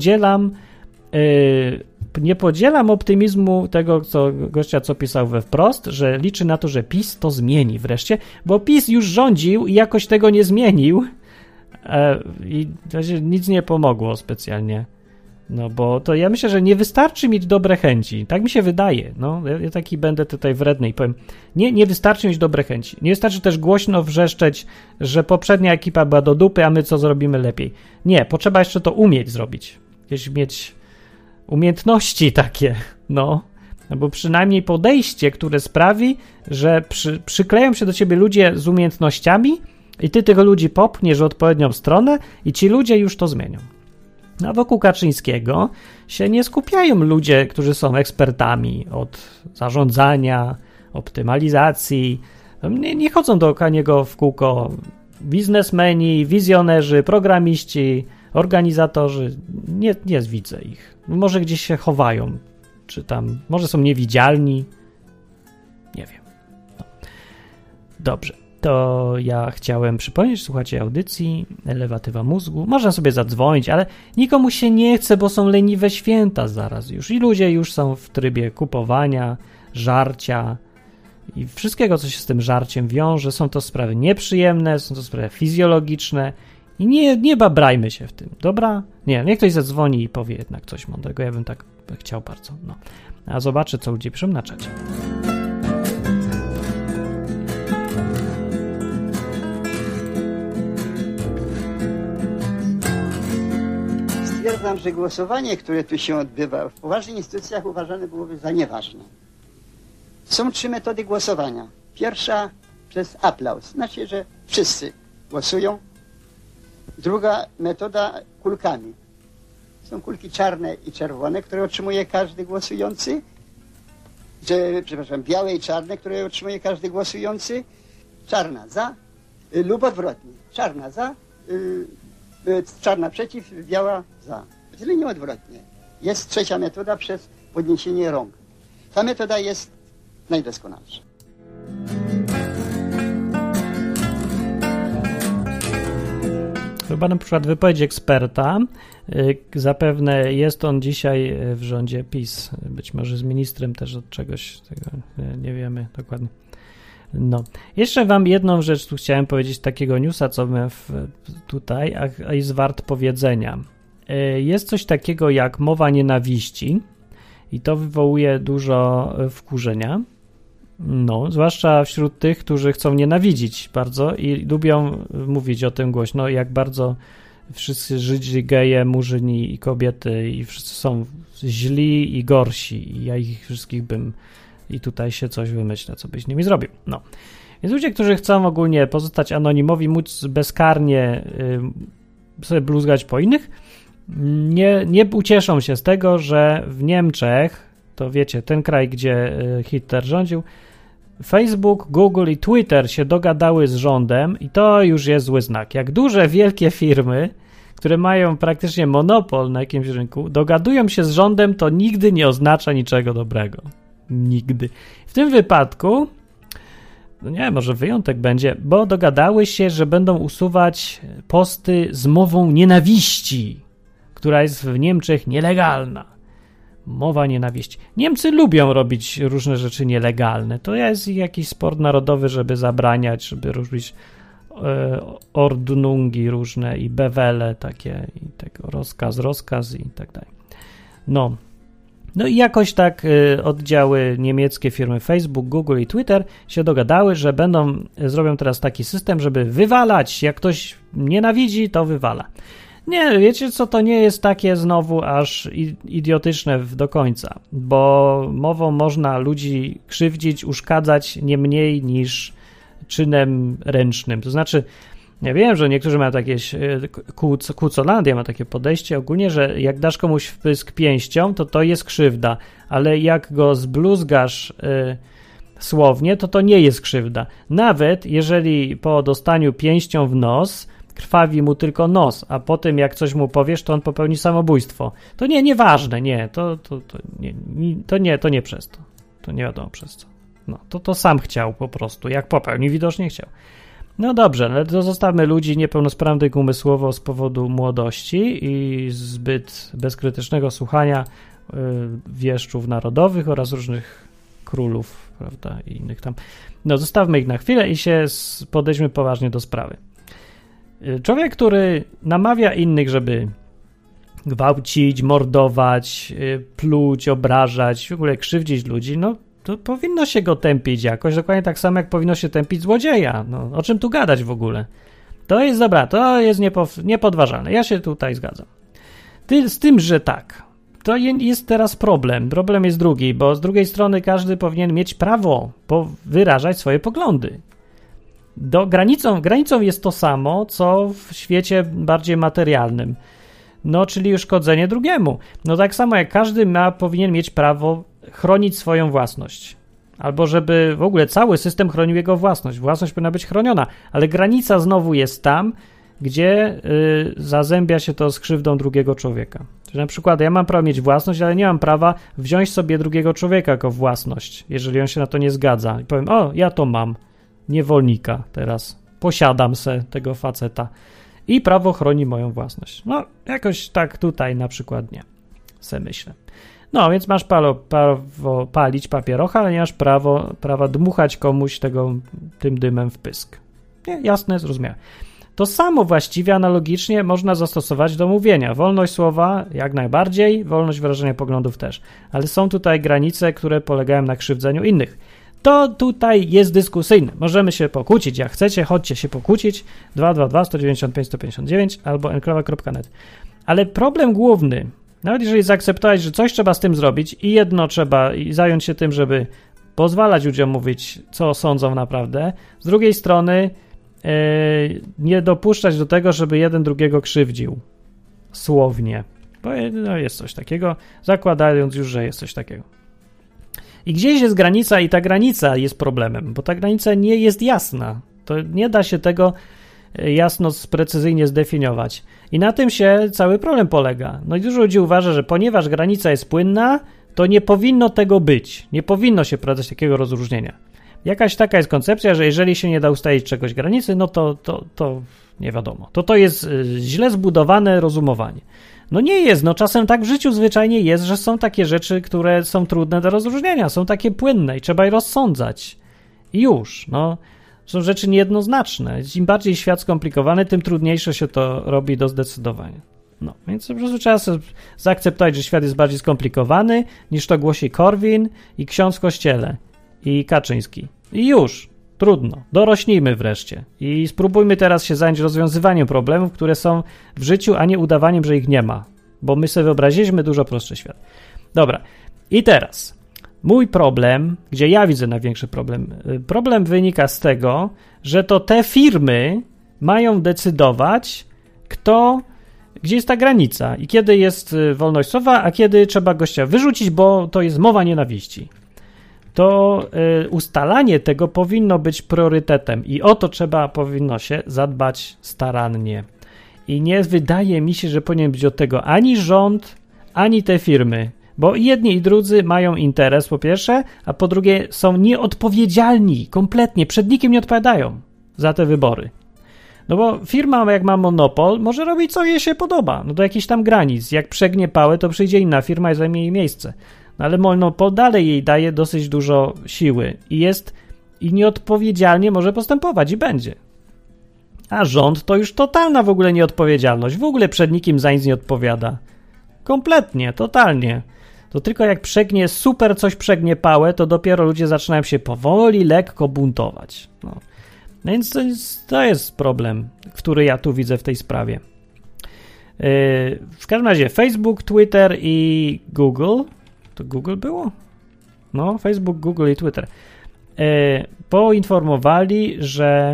nie podzielam optymizmu tego gościa, co pisał we Wprost, że liczy na to, że PiS to zmieni wreszcie, bo PiS już rządził i jakoś tego nie zmienił i nic nie pomogło specjalnie. No bo to ja myślę, że nie wystarczy mieć dobre chęci. Tak mi się wydaje. No, ja taki będę tutaj wredny i powiem, nie wystarczy mieć dobre chęci. Nie wystarczy też głośno wrzeszczeć, że poprzednia ekipa była do dupy, a my co zrobimy lepiej. Nie, potrzeba jeszcze to umieć zrobić. Jakieś mieć umiejętności takie, no. Bo przynajmniej podejście, które sprawi, że przykleją się do ciebie ludzie z umiejętnościami i ty tych ludzi popchniesz w odpowiednią stronę i ci ludzie już to zmienią. A wokół Kaczyńskiego się nie skupiają ludzie, którzy są ekspertami od zarządzania, optymalizacji. Nie chodzą dookoła niego w kółko biznesmeni, wizjonerzy, programiści, organizatorzy. Nie widzę ich. Może gdzieś się chowają, czy tam, może są niewidzialni. Nie wiem. No. Dobrze. To ja chciałem przypomnieć, słuchacie audycji Elewatywa Mózgu. Można sobie zadzwonić, ale nikomu się nie chce, bo są leniwe święta zaraz już. I ludzie już są w trybie kupowania, żarcia i wszystkiego, co się z tym żarciem wiąże. Są to sprawy nieprzyjemne, są to sprawy fizjologiczne i nie babrajmy się w tym, dobra? Nie, niech ktoś zadzwoni i powie jednak coś mądrego. Ja bym tak chciał bardzo. No. A zobaczę, co ludzie piszą na czacie. Stwierdzam, że głosowanie, które tu się odbywa w poważnych instytucjach uważane byłoby za nieważne. Są 3 metody głosowania. Pierwsza przez aplauz, znaczy, że wszyscy głosują. Druga metoda kulkami. Są kulki czarne i czerwone, które otrzymuje każdy głosujący. Białe i czarne, które otrzymuje każdy głosujący. Czarna za lub odwrotnie. Czarna za, czarna przeciw, biała za. Tyle nie odwrotnie. Jest trzecia metoda przez podniesienie rąk. Ta metoda jest najdoskonalsza. Chyba na przykład wypowiedź eksperta. Zapewne jest on dzisiaj w rządzie PiS. Być może z ministrem też od czegoś. Tego nie wiemy dokładnie. No. Jeszcze wam jedną rzecz tu chciałem powiedzieć, takiego newsa, co my tutaj, a jest wart powiedzenia. Jest coś takiego jak mowa nienawiści i to wywołuje dużo wkurzenia. No, zwłaszcza wśród tych, którzy chcą nienawidzić bardzo i lubią mówić o tym głośno, jak bardzo wszyscy Żydzi, geje, murzyni i kobiety i wszyscy są źli i gorsi i ja ich wszystkich bym i tutaj się coś wymyślę, co byś z nimi zrobił. No. Więc ludzie, którzy chcą ogólnie pozostać anonimowi, móc bezkarnie sobie bluzgać po innych, nie ucieszą się z tego, że w Niemczech, to wiecie, ten kraj, gdzie Hitler rządził, Facebook, Google i Twitter się dogadały z rządem i to już jest zły znak. Jak duże, wielkie firmy, które mają praktycznie monopol na jakimś rynku, dogadują się z rządem, to nigdy nie oznacza niczego dobrego. Nigdy. W tym wypadku, no nie, może wyjątek będzie, bo dogadały się, że będą usuwać posty z mową nienawiści, która jest w Niemczech nielegalna. Mowa nienawiści. Niemcy lubią robić różne rzeczy nielegalne. To jest jakiś sport narodowy, żeby zabraniać, żeby robić ordnungi różne i bewele takie i tego rozkaz i tak dalej. No i jakoś tak oddziały niemieckie firmy Facebook, Google i Twitter się dogadały, że zrobią teraz taki system, żeby wywalać. Jak ktoś nienawidzi, to wywala. Nie, wiecie co, to nie jest takie znowu aż idiotyczne do końca, bo mową można ludzi krzywdzić, uszkadzać nie mniej niż czynem ręcznym. To znaczy, ja wiem, że niektórzy mają takie, Kucolandia ma takie podejście ogólnie, że jak dasz komuś w pysk pięścią, to jest krzywda, ale jak go zbluzgasz słownie, to nie jest krzywda. Nawet jeżeli po dostaniu pięścią w nos krwawi mu tylko nos, a potem jak coś mu powiesz, to on popełni samobójstwo. To nieważne, nie, to nie przez to. To nie wiadomo przez co. No, to sam chciał po prostu, jak popełni, widocznie chciał. No dobrze, ale to zostawmy ludzi niepełnosprawnych umysłowo z powodu młodości i zbyt bezkrytycznego słuchania wieszczów narodowych oraz różnych królów, prawda, i innych tam. No, zostawmy ich na chwilę i podejdźmy poważnie do sprawy. Człowiek, który namawia innych, żeby gwałcić, mordować, pluć, obrażać, w ogóle krzywdzić ludzi, no to powinno się go tępić jakoś, dokładnie tak samo jak powinno się tępić złodzieja. No, o czym tu gadać w ogóle? To jest dobra, to jest niepodważalne. Ja się tutaj zgadzam. Z tym, że tak, to jest teraz problem. Problem jest drugi, bo z drugiej strony każdy powinien mieć prawo wyrażać swoje poglądy. Granicą jest to samo, co w świecie bardziej materialnym. No, czyli uszkodzenie drugiemu. No tak samo jak każdy powinien mieć prawo chronić swoją własność. Albo żeby w ogóle cały system chronił jego własność. Własność powinna być chroniona, ale granica znowu jest tam, gdzie zazębia się to z krzywdą drugiego człowieka. Czyli na przykład ja mam prawo mieć własność, ale nie mam prawa wziąć sobie drugiego człowieka jako własność, jeżeli on się na to nie zgadza. I powiem, ja to mam. Niewolnika teraz. Posiadam tego faceta. I prawo chroni moją własność. No, jakoś tak tutaj na przykład nie. Myślę. No, więc masz prawo palić papierocha, ale nie masz prawa dmuchać komuś tym dymem w pysk. Nie? Jasne, zrozumiałe. To samo właściwie analogicznie można zastosować do mówienia. Wolność słowa jak najbardziej, wolność wyrażenia poglądów też. Ale są tutaj granice, które polegają na krzywdzeniu innych. To tutaj jest dyskusyjne. Możemy się pokłócić, jak chcecie, chodźcie się pokłócić. 222 195 159 albo enklawa.net. Ale problem główny, nawet jeżeli zaakceptować, że coś trzeba z tym zrobić i trzeba zająć się tym, żeby pozwalać ludziom mówić, co sądzą naprawdę, z drugiej strony nie dopuszczać do tego, żeby jeden drugiego krzywdził. Słownie. Bo jest coś takiego, zakładając już, że jest coś takiego. I gdzieś jest granica i ta granica jest problemem, bo ta granica nie jest jasna. To nie da się tego jasno, precyzyjnie zdefiniować. I na tym się cały problem polega. No i dużo ludzi uważa, że ponieważ granica jest płynna, to nie powinno tego być. Nie powinno się wprowadzać takiego rozróżnienia. Jakaś taka jest koncepcja, że jeżeli się nie da ustalić czegoś granicy, no to nie wiadomo. To jest źle zbudowane rozumowanie. No nie jest, czasem tak w życiu zwyczajnie jest, że są takie rzeczy, które są trudne do rozróżnienia, są takie płynne i trzeba je rozsądzać. I już, są rzeczy niejednoznaczne. Im bardziej świat skomplikowany, tym trudniejsze się to robi do zdecydowania. Więc po prostu trzeba sobie zaakceptować, że świat jest bardziej skomplikowany, niż to głosi Korwin i ksiądz w kościele i Kaczyński. I już. Trudno. Dorośnijmy wreszcie i spróbujmy teraz się zająć rozwiązywaniem problemów, które są w życiu, a nie udawaniem, że ich nie ma, bo my sobie wyobraziliśmy dużo prostszy świat. Dobra. I teraz mój problem, gdzie ja widzę największy problem. Problem wynika z tego, że to te firmy mają decydować, gdzie jest ta granica i kiedy jest wolność słowa, a kiedy trzeba gościa wyrzucić, bo to jest mowa nienawiści. To ustalanie tego powinno być priorytetem i o to powinno się zadbać starannie. I nie wydaje mi się, że powinien być od tego ani rząd, ani te firmy, bo jedni i drudzy mają interes po pierwsze, a po drugie są nieodpowiedzialni kompletnie, przed nikim nie odpowiadają za te wybory. No bo firma, jak ma monopol, może robić, co jej się podoba, no do jakichś tam granic. Jak przegnie pałę, to przyjdzie inna firma i zajmie jej miejsce. No ale monopol dalej jej daje dosyć dużo siły i nieodpowiedzialnie może postępować i będzie. A rząd to już totalna w ogóle nieodpowiedzialność. W ogóle przed nikim za nic nie odpowiada. Kompletnie, totalnie. To tylko jak coś przegnie pałę, to dopiero ludzie zaczynają się powoli, lekko buntować. No. Więc to jest problem, który ja tu widzę w tej sprawie. W każdym razie Facebook, Twitter i Google. To Google było? No, Facebook, Google i Twitter. Poinformowali, że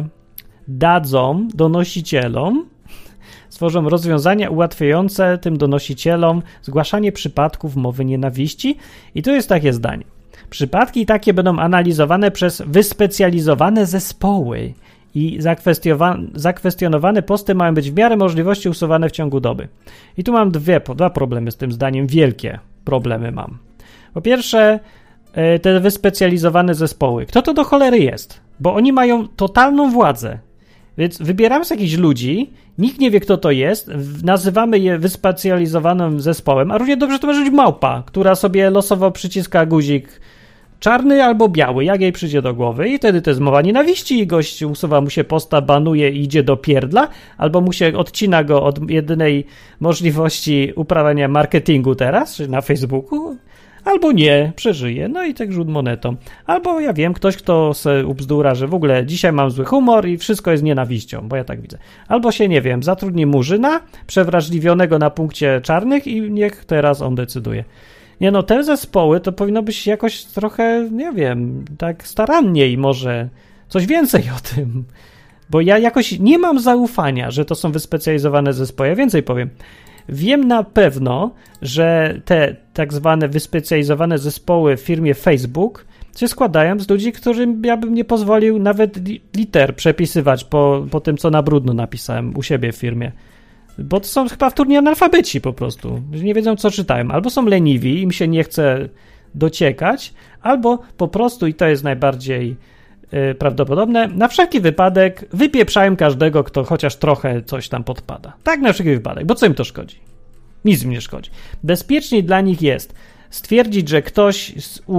dadzą donosicielom, stworzą rozwiązania ułatwiające tym donosicielom zgłaszanie przypadków mowy nienawiści. I tu jest takie zdanie. Przypadki takie będą analizowane przez wyspecjalizowane zespoły i zakwestionowane posty mają być w miarę możliwości usuwane w ciągu doby. I tu mam dwa problemy z tym zdaniem, wielkie problemy mam. Po pierwsze, te wyspecjalizowane zespoły. Kto to do cholery jest? Bo oni mają totalną władzę. Więc wybieramy z jakichś ludzi, nikt nie wie, kto to jest, nazywamy je wyspecjalizowanym zespołem, a równie dobrze to może być małpa, która sobie losowo przyciska guzik czarny albo biały, jak jej przyjdzie do głowy i wtedy to jest mowa nienawiści i gość usuwa mu się posta, banuje i idzie do pierdla, albo mu się odcina go od jedynej możliwości uprawiania marketingu teraz, na Facebooku, albo nie, przeżyje, no i tak rzut monetą. Albo ja wiem, ktoś, kto se ubzdura, że w ogóle dzisiaj mam zły humor i wszystko jest nienawiścią, bo ja tak widzę. Albo się, nie wiem, zatrudni murzyna, przewrażliwionego na punkcie czarnych i niech teraz on decyduje. Nie no, te zespoły to powinno być jakoś trochę, nie wiem, tak staranniej może, coś więcej o tym. Bo ja jakoś nie mam zaufania, że to są wyspecjalizowane zespoły. Ja więcej powiem. Wiem na pewno, że te tak zwane wyspecjalizowane zespoły w firmie Facebook się składają z ludzi, którym ja bym nie pozwolił nawet liter przepisywać po tym, co na brudno napisałem u siebie w firmie. Bo to są chyba wtórni analfabeci po prostu. Nie wiedzą, co czytają. Albo są leniwi, im się nie chce dociekać, albo po prostu, i to jest najbardziej prawdopodobne, na wszelki wypadek wypieprzają każdego, kto chociaż trochę coś tam podpada. Tak, na wszelki wypadek, bo co im to szkodzi? Nic im nie szkodzi. Bezpieczniej dla nich jest stwierdzić, że ktoś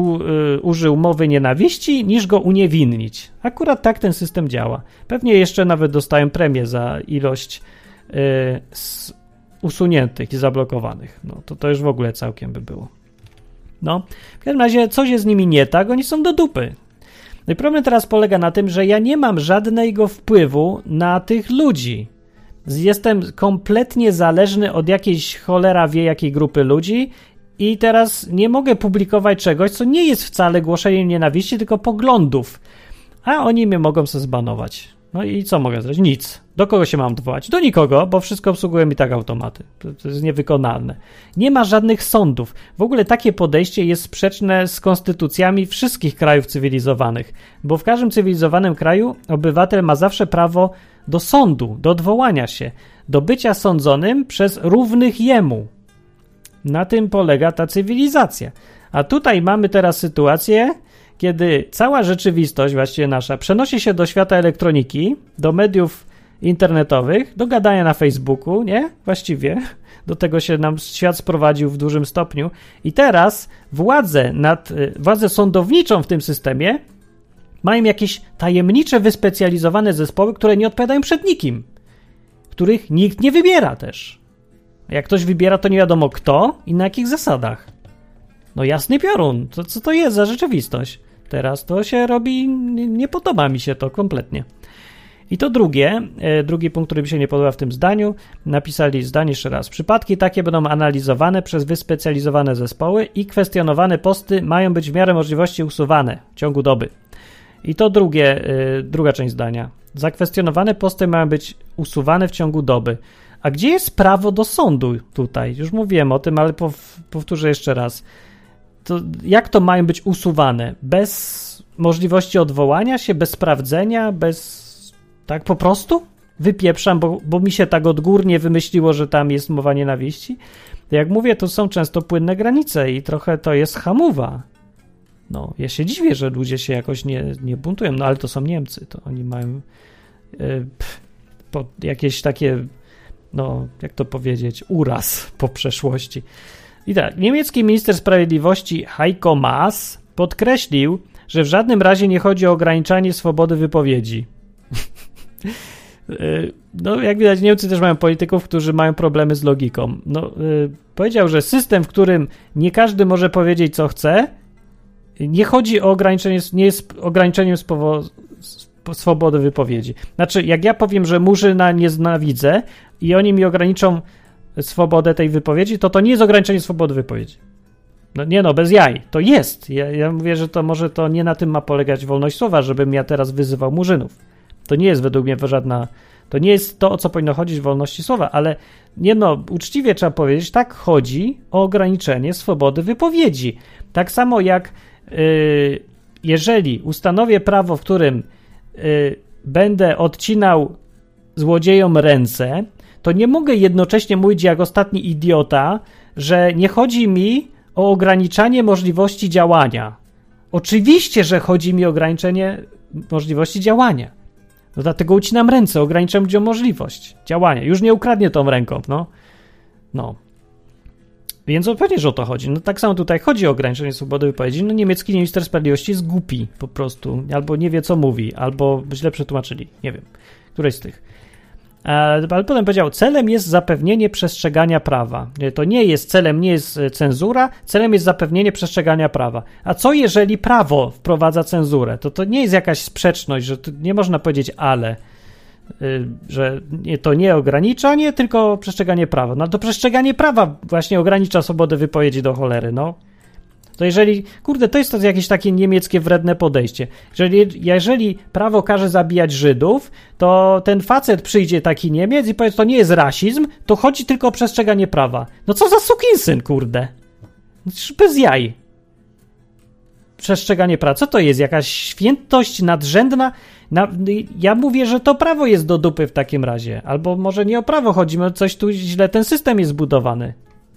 użył mowy nienawiści, niż go uniewinnić. Akurat tak ten system działa. Pewnie jeszcze nawet dostają premię za ilość usuniętych i zablokowanych. No to już w ogóle całkiem by było. No, w każdym razie coś jest z nimi nie tak, oni są do dupy. No i problem teraz polega na tym, że ja nie mam żadnego wpływu na tych ludzi. Jestem kompletnie zależny od jakiejś cholera wie jakiej grupy ludzi i teraz nie mogę publikować czegoś, co nie jest wcale głoszeniem nienawiści, tylko poglądów. A oni mnie mogą se zbanować. No i co mogę zrobić? Nic. Do kogo się mam odwołać? Do nikogo, bo wszystko obsługują i tak automaty. To jest niewykonalne. Nie ma żadnych sądów. W ogóle takie podejście jest sprzeczne z konstytucjami wszystkich krajów cywilizowanych, bo w każdym cywilizowanym kraju obywatel ma zawsze prawo do sądu, do odwołania się, do bycia sądzonym przez równych jemu. Na tym polega ta cywilizacja. A tutaj mamy teraz sytuację, kiedy cała rzeczywistość, właściwie nasza, przenosi się do świata elektroniki, do mediów internetowych, do gadania na Facebooku, nie? Właściwie do tego się nam świat sprowadził w dużym stopniu. I teraz władzę sądowniczą w tym systemie mają jakieś tajemnicze, wyspecjalizowane zespoły, które nie odpowiadają przed nikim, których nikt nie wybiera też. Jak ktoś wybiera, to nie wiadomo kto i na jakich zasadach. No jasny piorun, co to jest za rzeczywistość? teraz to się robi, nie podoba mi się to kompletnie. I to drugi punkt, który mi się nie podoba w tym zdaniu, napisali zdanie jeszcze raz. Przypadki takie będą analizowane przez wyspecjalizowane zespoły i kwestionowane posty mają być w miarę możliwości usuwane w ciągu doby. I to druga część zdania. Zakwestionowane posty mają być usuwane w ciągu doby. A gdzie jest prawo do sądu tutaj? Już mówiłem o tym, ale powtórzę jeszcze raz. To jak to mają być usuwane? Bez możliwości odwołania się, bez sprawdzenia, bez... Tak po prostu? Wypieprzam, bo mi się tak odgórnie wymyśliło, że tam jest mowa nienawiści. Jak mówię, to są często płynne granice i trochę to jest hamuwa. No, ja się dziwię, że ludzie się jakoś nie buntują, no ale to są Niemcy, to oni mają jakieś takie, no, jak to powiedzieć, uraz po przeszłości. I tak, niemiecki minister sprawiedliwości Heiko Maas podkreślił, że w żadnym razie nie chodzi o ograniczanie swobody wypowiedzi. No, jak widać, Niemcy też mają polityków, którzy mają problemy z logiką. No, powiedział, że system, w którym nie każdy może powiedzieć, co chce, nie chodzi o ograniczenie, nie jest ograniczeniem swobody wypowiedzi. Znaczy, jak ja powiem, że Murzyna nienawidzę i oni mi ograniczą swobodę tej wypowiedzi, to nie jest ograniczenie swobody wypowiedzi. No nie no, bez jaj. To jest. Ja mówię, że to może to nie na tym ma polegać wolność słowa, żebym ja teraz wyzywał Murzynów. To nie jest według mnie to nie jest to, o co powinno chodzić w wolności słowa, ale nie no, uczciwie trzeba powiedzieć, tak chodzi o ograniczenie swobody wypowiedzi. Tak samo jak jeżeli ustanowię prawo, w którym będę odcinał złodziejom ręce, to nie mogę jednocześnie mówić jak ostatni idiota, że nie chodzi mi o ograniczanie możliwości działania. Oczywiście, że chodzi mi o ograniczenie możliwości działania. No dlatego ucinam ręce, ograniczam ludziom możliwość działania. Już nie ukradnie tą ręką, no. Więc pewnie, że o to chodzi. No tak samo tutaj chodzi o ograniczenie swobody wypowiedzi. No niemiecki minister sprawiedliwości jest głupi po prostu. Albo nie wie, co mówi, albo źle przetłumaczyli. Nie wiem. Któreś z tych. Ale potem powiedział, celem jest zapewnienie przestrzegania prawa. To nie jest celem, nie jest cenzura, celem jest zapewnienie przestrzegania prawa. A co jeżeli prawo wprowadza cenzurę? To nie jest jakaś sprzeczność, że nie można powiedzieć że to nie ograniczanie, tylko przestrzeganie prawa. No to przestrzeganie prawa właśnie ogranicza swobodę wypowiedzi do cholery, no. To jeżeli, to jest to jakieś takie niemieckie wredne podejście. Jeżeli prawo każe zabijać Żydów, to ten facet przyjdzie taki Niemiec i powie, to nie jest rasizm, to chodzi tylko o przestrzeganie prawa. No co za sukinsyn, bez jaj. Przestrzeganie prawa. Co to jest? Jakaś świętość nadrzędna? Ja mówię, że to prawo jest do dupy w takim razie. Albo może nie o prawo chodzi, bo coś tu źle ten system jest zbudowany.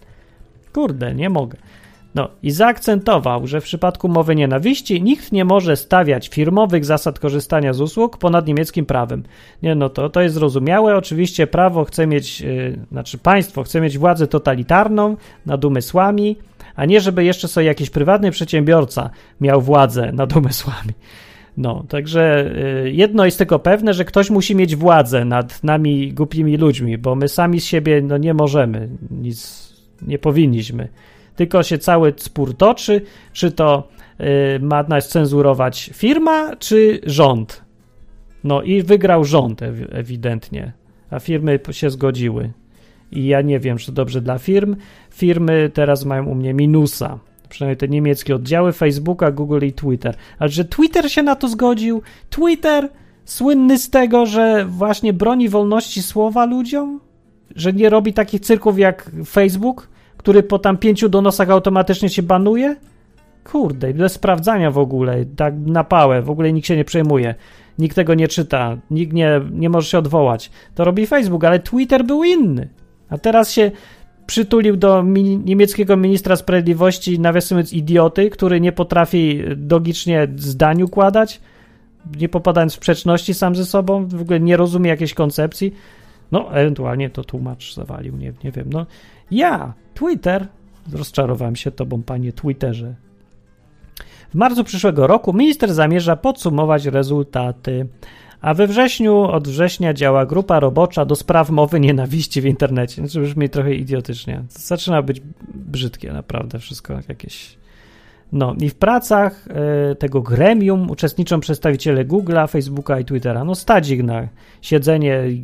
Nie mogę. No i zaakcentował, że w przypadku mowy nienawiści nikt nie może stawiać firmowych zasad korzystania z usług ponad niemieckim prawem. Nie, no to jest zrozumiałe. Oczywiście prawo chce mieć, państwo chce mieć władzę totalitarną nad umysłami, a nie żeby jeszcze sobie jakiś prywatny przedsiębiorca miał władzę nad umysłami. No, także jedno jest tylko pewne, że ktoś musi mieć władzę nad nami głupimi ludźmi, bo my sami z siebie nie możemy, nic nie powinniśmy. Tylko się cały spór toczy, czy to ma nas cenzurować firma, czy rząd. No i wygrał rząd ewidentnie, a firmy się zgodziły. I ja nie wiem, czy dobrze dla firm. Firmy teraz mają u mnie minusa. Przynajmniej te niemieckie oddziały Facebooka, Google i Twitter. Ale że Twitter się na to zgodził? Twitter słynny z tego, że właśnie broni wolności słowa ludziom? Że nie robi takich cyrków jak Facebook, który po tam 5 donosach automatycznie się banuje? Bez sprawdzania w ogóle, tak na pałę, w ogóle nikt się nie przejmuje, nikt tego nie czyta, nikt nie może się odwołać. To robi Facebook, ale Twitter był inny. A teraz się przytulił do niemieckiego ministra sprawiedliwości, nawiasem mówiąc, idioty, który nie potrafi logicznie zdań układać, nie popadając w sprzeczności sam ze sobą, w ogóle nie rozumie jakiejś koncepcji. No, ewentualnie to tłumacz zawalił, nie wiem. No, Twitter, rozczarowałem się tobą, panie Twitterze. W marcu przyszłego roku minister zamierza podsumować rezultaty, a od września działa grupa robocza do spraw mowy nienawiści w internecie. Brzmi trochę idiotycznie. To zaczyna być brzydkie, naprawdę, wszystko jakieś No i w pracach tego gremium uczestniczą przedstawiciele Google'a, Facebooka i Twittera. No stać ich na siedzenie i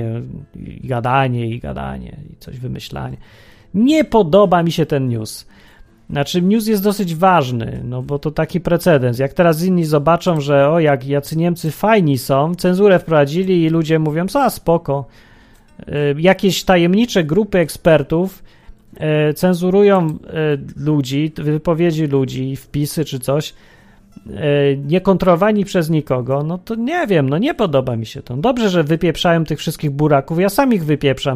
gadanie i coś wymyślanie. Nie podoba mi się ten news. Znaczy news jest dosyć ważny, no bo to taki precedens. Jak teraz inni zobaczą, że jak jacy Niemcy fajni są, cenzurę wprowadzili i ludzie mówią, spoko. Jakieś tajemnicze grupy ekspertów cenzurują ludzi, wypowiedzi ludzi, wpisy czy coś, niekontrolowani przez nikogo, no to nie wiem, no nie podoba mi się to. Dobrze, że wypieprzają tych wszystkich buraków, ja sam ich wypieprzam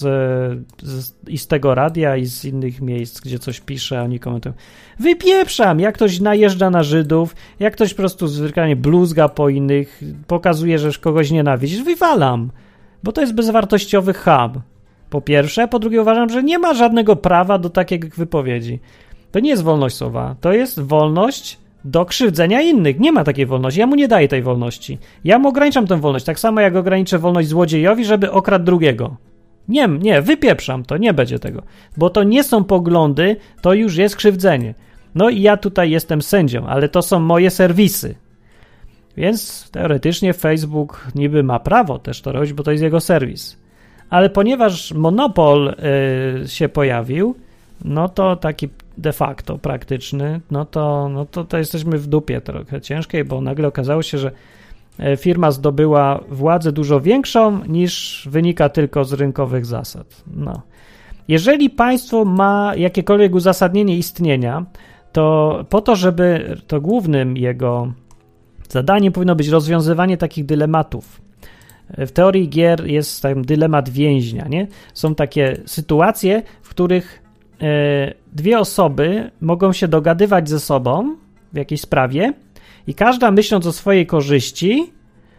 i z tego radia i z innych miejsc, gdzie coś piszę, oni komentują. Wypieprzam, jak ktoś najeżdża na Żydów, jak ktoś po prostu zwyczajnie bluzga po innych, pokazuje, że kogoś nienawidzisz, wywalam, bo to jest bezwartościowy cham. Po pierwsze, po drugie uważam, że nie ma żadnego prawa do takiej wypowiedzi. To nie jest wolność słowa, to jest wolność do krzywdzenia innych. Nie ma takiej wolności, ja mu nie daję tej wolności. Ja mu ograniczam tę wolność, tak samo jak ograniczę wolność złodziejowi, żeby okradł drugiego. Nie, wypieprzam to, nie będzie tego. Bo to nie są poglądy, to już jest krzywdzenie. No i ja tutaj jestem sędzią, ale to są moje serwisy. Więc teoretycznie Facebook niby ma prawo też to robić, bo to jest jego serwis. Ale ponieważ monopol się pojawił, no to taki de facto praktyczny, no to jesteśmy w dupie trochę ciężkiej, bo nagle okazało się, że firma zdobyła władzę dużo większą niż wynika tylko z rynkowych zasad. No. Jeżeli państwo ma jakiekolwiek uzasadnienie istnienia, to po to, żeby to głównym jego zadaniem powinno być rozwiązywanie takich dylematów. W teorii gier jest tam dylemat więźnia, nie? Są takie sytuacje, w których dwie osoby mogą się dogadywać ze sobą w jakiejś sprawie i każda, myśląc o swojej korzyści,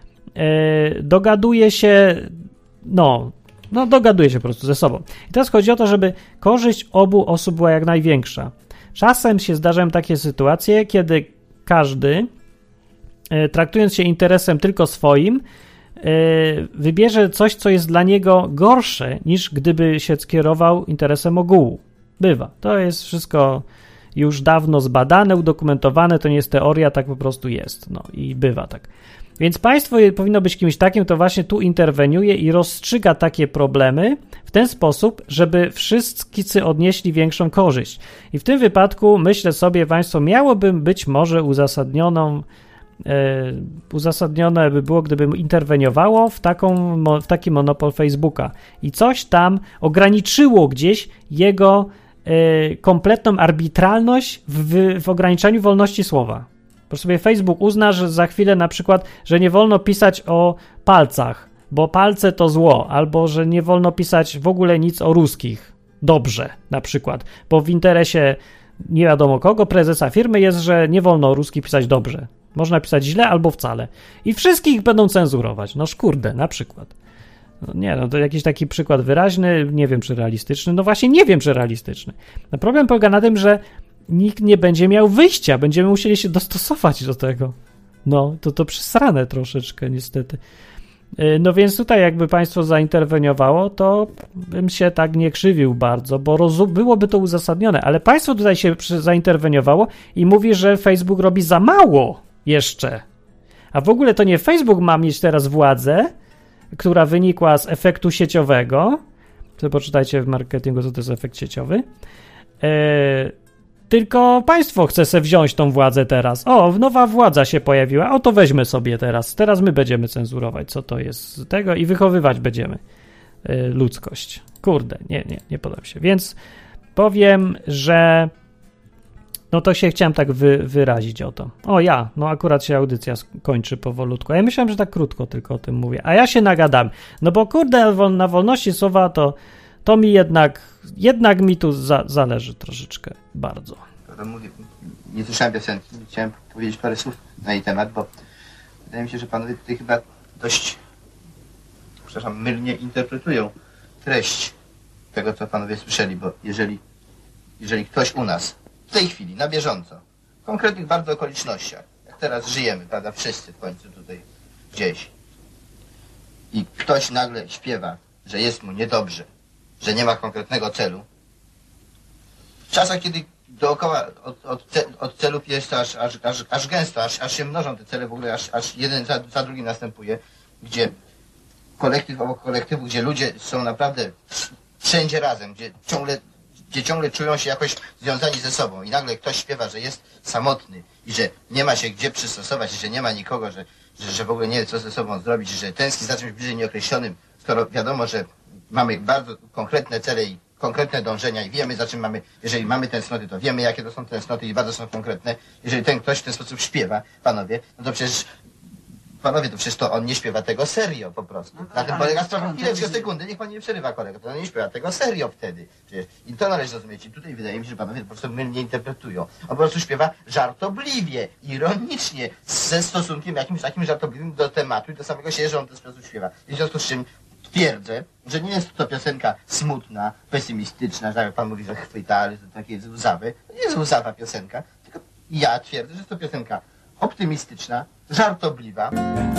dogaduje się dogaduje się po prostu ze sobą. I teraz chodzi o to, żeby korzyść obu osób była jak największa. Czasem się zdarzają takie sytuacje, kiedy każdy, traktując się interesem tylko swoim, wybierze coś, co jest dla niego gorsze, niż gdyby się skierował interesem ogółu. Bywa. To jest wszystko już dawno zbadane, udokumentowane, to nie jest teoria, tak po prostu jest. No i bywa tak. Więc państwo powinno być kimś takim, to właśnie tu interweniuje i rozstrzyga takie problemy w ten sposób, żeby wszyscy odnieśli większą korzyść. I w tym wypadku, myślę sobie, państwo miałoby być może uzasadnione by było, gdyby interweniowało w taki monopol Facebooka i coś tam ograniczyło gdzieś jego kompletną arbitralność w ograniczaniu wolności słowa. Po sobie Facebook uzna, że za chwilę na przykład, że nie wolno pisać o palcach, bo palce to zło, albo że nie wolno pisać w ogóle nic o ruskich. Dobrze, na przykład, bo w interesie nie wiadomo kogo, prezesa firmy jest, że nie wolno o ruskich pisać dobrze. Można pisać źle albo wcale. I wszystkich będą cenzurować. No szkurde, na przykład. To jakiś taki przykład wyraźny, nie wiem czy realistyczny. No właśnie nie wiem czy realistyczny. No problem polega na tym, że nikt nie będzie miał wyjścia. Będziemy musieli się dostosować do tego. No, to przesrane troszeczkę niestety. No więc tutaj jakby państwo zainterweniowało, to bym się tak nie krzywił bardzo, bo byłoby to uzasadnione. Ale państwo tutaj się zainterweniowało i mówi, że Facebook robi za mało jeszcze. A w ogóle to nie Facebook ma mieć teraz władzę, która wynikła z efektu sieciowego. To poczytajcie w marketingu, co to jest efekt sieciowy. Tylko państwo chce sobie wziąć tą władzę teraz. Nowa władza się pojawiła. To weźmy sobie teraz. Teraz my będziemy cenzurować, co to jest z tego i wychowywać będziemy ludzkość. Kurde, nie podoba mi się. Więc powiem, że to się chciałem tak wyrazić o to. Akurat się audycja kończy powolutku. Ja myślałem, że tak krótko tylko o tym mówię. A ja się nagadam. Bo kurde, na wolności słowa to mi jednak mi tu zależy troszeczkę bardzo. Nie słyszałem piosenki, chciałem powiedzieć parę słów na jej temat, bo wydaje mi się, że panowie tutaj chyba dość, mylnie interpretują treść tego, co panowie słyszeli, bo jeżeli ktoś u nas w tej chwili, na bieżąco, w konkretnych bardzo okolicznościach, jak teraz żyjemy, prawda, wszyscy w końcu tutaj gdzieś, i ktoś nagle śpiewa, że jest mu niedobrze, że nie ma konkretnego celu. W czasach, kiedy dookoła od celów jest aż gęsto, aż się mnożą te cele w ogóle, aż jeden za drugim następuje, gdzie kolektyw obok kolektywu, gdzie ludzie są naprawdę wszędzie razem, gdzie ciągle czują się jakoś związani ze sobą i nagle ktoś śpiewa, że jest samotny i że nie ma się gdzie przystosować, że nie ma nikogo, że w ogóle nie wie co ze sobą zrobić, że tęskni za czymś bliżej nieokreślonym, skoro wiadomo, że mamy bardzo konkretne cele i konkretne dążenia i wiemy za czym mamy, jeżeli mamy tęsknoty, to wiemy jakie to są tęsknoty i bardzo są konkretne. Jeżeli ten ktoś w ten sposób śpiewa, panowie, no to przecież to on nie śpiewa tego serio po prostu. Na tym polega sprawa. Chwileczkę, sekundy, niech pan nie przerywa kolego, to on nie śpiewa tego serio wtedy. Przecież. I to należy zrozumieć. I tutaj wydaje mi się, że panowie po prostu mylnie interpretują. On po prostu śpiewa żartobliwie, ironicznie, ze stosunkiem jakimś takim żartobliwym do tematu i do samego siebie, że on w ten sposób śpiewa. I w związku z czym twierdzę, że nie jest to piosenka smutna, pesymistyczna, tak jak pan mówi, że chwyta, ale to takie łzawe. To nie jest łzawa piosenka, tylko ja twierdzę, że jest to piosenka optymistyczna, żartobliwa.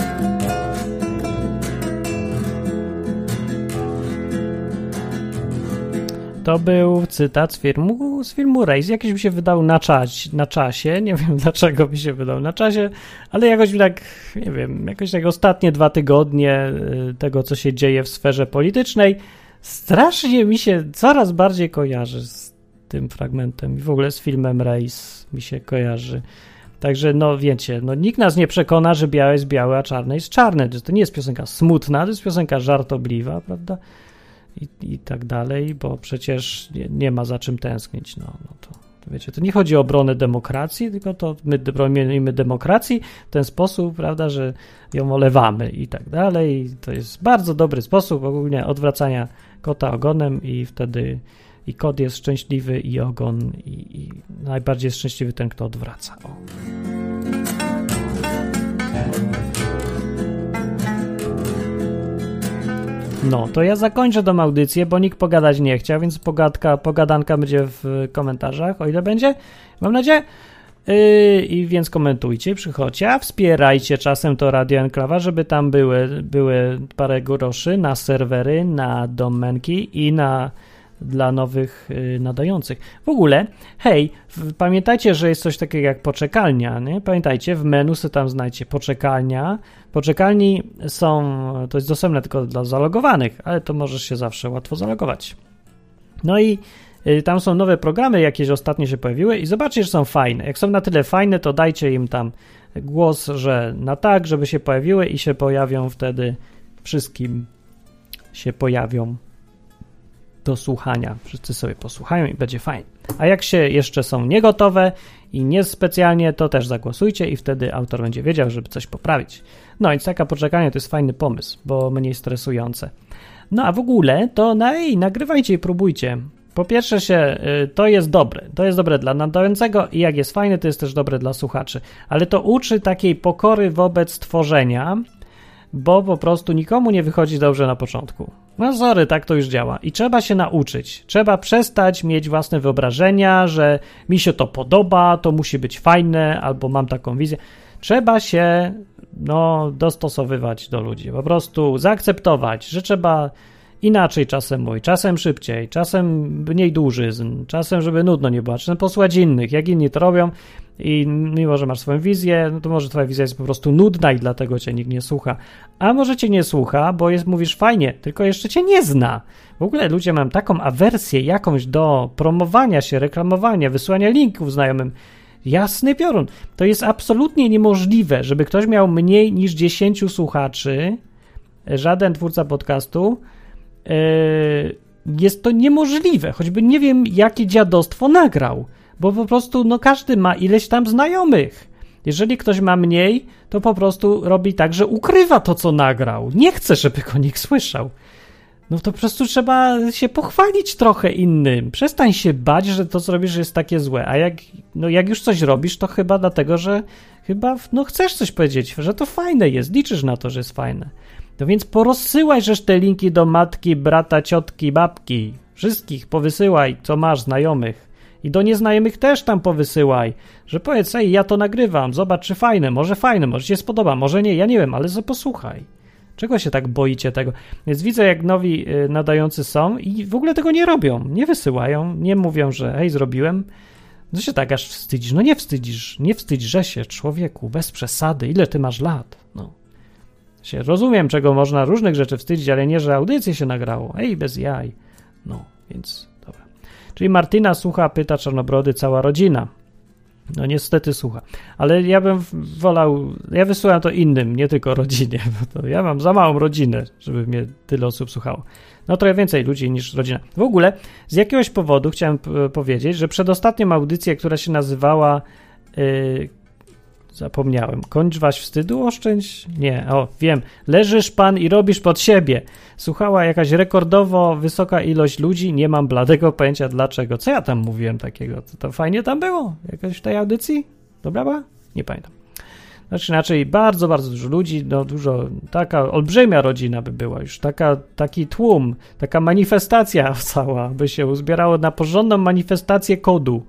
To był cytat z filmu Race. Jakiś mi się wydał na czasie. Nie wiem dlaczego mi się wydał na czasie, ale jakoś tak, nie wiem, jakoś tak ostatnie 2 tygodnie tego, co się dzieje w sferze politycznej, strasznie mi się coraz bardziej kojarzy z tym fragmentem i w ogóle z filmem Race mi się kojarzy. Także, no wiecie, no nikt nas nie przekona, że białe jest białe, a czarne jest czarne. To nie jest piosenka smutna, to jest piosenka żartobliwa, prawda? I tak dalej, bo przecież nie ma za czym tęsknić. No to wiecie, to nie chodzi o obronę demokracji, tylko to my bronimy demokracji w ten sposób, prawda, że ją olewamy i tak dalej. To jest bardzo dobry sposób ogólnie odwracania kota ogonem i wtedy i kot jest szczęśliwy i ogon i najbardziej jest szczęśliwy ten, kto odwraca. O. No, to ja zakończę tą audycję, bo nikt pogadać nie chciał, więc pogadanka będzie w komentarzach, o ile będzie, mam nadzieję. I więc komentujcie, przychodźcie, a wspierajcie czasem to Radio Enklawa, żeby tam były parę groszy na serwery, na domenki i dla nowych nadających. W ogóle, hej, pamiętajcie, że jest coś takiego jak poczekalnia, nie? Pamiętajcie, w menu sobie tam znajdziecie poczekalnia. Poczekalni to jest dostępne tylko dla zalogowanych, ale to możesz się zawsze łatwo zalogować. No i tam są nowe programy, jakieś ostatnio się pojawiły i zobaczcie, że są fajne. Jak są na tyle fajne, to dajcie im tam głos, że na tak, żeby się pojawiły i się pojawią wtedy wszystkim się pojawią do słuchania. Wszyscy sobie posłuchają i będzie fajnie. A jak się jeszcze są niegotowe i niespecjalnie, to też zagłosujcie i wtedy autor będzie wiedział, żeby coś poprawić. No i taka poczekanie to jest fajny pomysł, bo mniej stresujące. No a w ogóle to nagrywajcie i próbujcie. Po pierwsze to jest dobre dla nadającego i jak jest fajne, to jest też dobre dla słuchaczy. Ale to uczy takiej pokory wobec tworzenia, bo po prostu nikomu nie wychodzi dobrze na początku. No sorry, tak to już działa. I trzeba się nauczyć. Trzeba przestać mieć własne wyobrażenia, że mi się to podoba, to musi być fajne, albo mam taką wizję. Trzeba się dostosowywać do ludzi. Po prostu zaakceptować, że trzeba inaczej czasem mówić, czasem szybciej, czasem mniej dłużyzn, czasem żeby nudno nie było, czasem posłuchać innych, jak inni to robią i mimo, że masz swoją wizję, no to może twoja wizja jest po prostu nudna i dlatego cię nikt nie słucha. A może cię nie słucha, bo mówisz fajnie, tylko jeszcze cię nie zna. W ogóle ludzie mają taką awersję jakąś do promowania się, reklamowania, wysyłania linków znajomym. Jasny piorun. To jest absolutnie niemożliwe, żeby ktoś miał mniej niż 10 słuchaczy, żaden twórca podcastu. Jest to niemożliwe, choćby nie wiem, jakie dziadostwo nagrał, bo po prostu każdy ma ileś tam znajomych. Jeżeli ktoś ma mniej, to po prostu robi tak, że ukrywa to, co nagrał. Nie chce, żeby go nikt słyszał. No to po prostu trzeba się pochwalić trochę innym. Przestań się bać, że to, co robisz, jest takie złe. A jak już coś robisz, to chyba dlatego, że chcesz coś powiedzieć, że to fajne jest, liczysz na to, że jest fajne. No więc porozsyłaj żeż te linki do matki, brata, ciotki, babki. Wszystkich powysyłaj, co masz znajomych. I do nieznajomych też tam powysyłaj. Że powiedz, ja to nagrywam, zobacz, czy fajne, może ci się spodoba, może nie, ja nie wiem, ale posłuchaj. Czego się tak boicie tego? Więc widzę, jak nowi nadający są i w ogóle tego nie robią. Nie wysyłają, nie mówią, że hej, zrobiłem. No się tak aż wstydzisz. No nie wstydźże się, człowieku, bez przesady. Ile ty masz lat? No. Rozumiem, czego można różnych rzeczy wstydzić, ale nie, że audycję się nagrało. Ej, bez jaj. No, więc dobra. Czyli Martyna słucha, pyta Czarnobrody, cała rodzina. No niestety słucha. Ale ja bym wolał, ja wysyłam to innym, nie tylko rodzinie, bo to ja mam za małą rodzinę, żeby mnie tyle osób słuchało. No trochę więcej ludzi niż rodzina. W ogóle z jakiegoś powodu chciałem powiedzieć, że przedostatnią audycję, która się nazywała zapomniałem. Kończ wstydu oszczędź? Nie, wiem. Leżysz pan i robisz pod siebie. Słuchała jakaś rekordowo wysoka ilość ludzi, nie mam bladego pojęcia dlaczego. Co ja tam mówiłem takiego? To fajnie tam było? Jakoś w tej audycji? Dobra była? Nie pamiętam. Znaczy inaczej, bardzo, bardzo dużo ludzi, no dużo, taka olbrzymia rodzina by była już, taki tłum, taka manifestacja cała by się uzbierało na porządną manifestację kodu.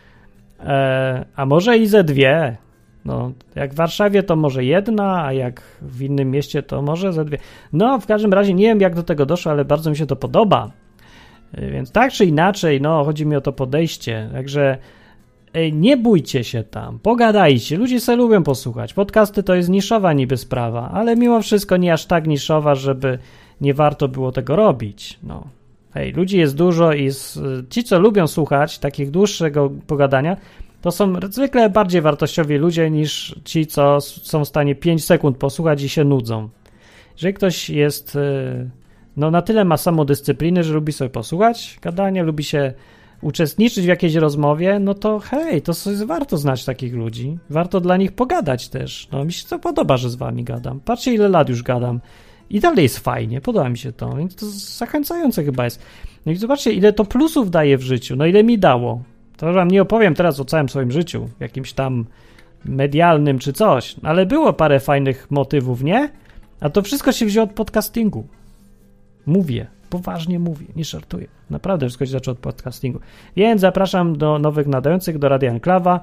A może i ze dwie. No, jak w Warszawie to może jedna, a jak w innym mieście to może ze dwie. No, w każdym razie nie wiem, jak do tego doszło, ale bardzo mi się to podoba. Więc tak czy inaczej, no, chodzi mi o to podejście. Także nie bójcie się tam, pogadajcie. Ludzie se lubią posłuchać. Podcasty to jest niszowa niby sprawa, ale mimo wszystko nie aż tak niszowa, żeby nie warto było tego robić. No. Hej, ludzi jest dużo i ci, co lubią słuchać takich dłuższego pogadania, to są zwykle bardziej wartościowi ludzie niż ci, co są w stanie 5 sekund posłuchać i się nudzą. Jeżeli ktoś jest, no na tyle ma samodyscypliny, że lubi sobie posłuchać gadania, lubi się uczestniczyć w jakiejś rozmowie, no to hej, to warto znać takich ludzi. Warto dla nich pogadać też. No mi się to podoba, że z wami gadam. Patrzcie, ile lat już gadam. I dalej jest fajnie, podoba mi się to. Więc to zachęcające chyba jest. No i zobaczcie, ile to plusów daje w życiu. No ile mi dało. To wam nie opowiem teraz o całym swoim życiu, jakimś tam medialnym czy coś, ale było parę fajnych motywów, nie? A to wszystko się wzięło od podcastingu. Mówię, poważnie mówię, nie żartuję. Naprawdę wszystko się zaczęło od podcastingu. Więc zapraszam do nowych nadających, do Radia Enklawa.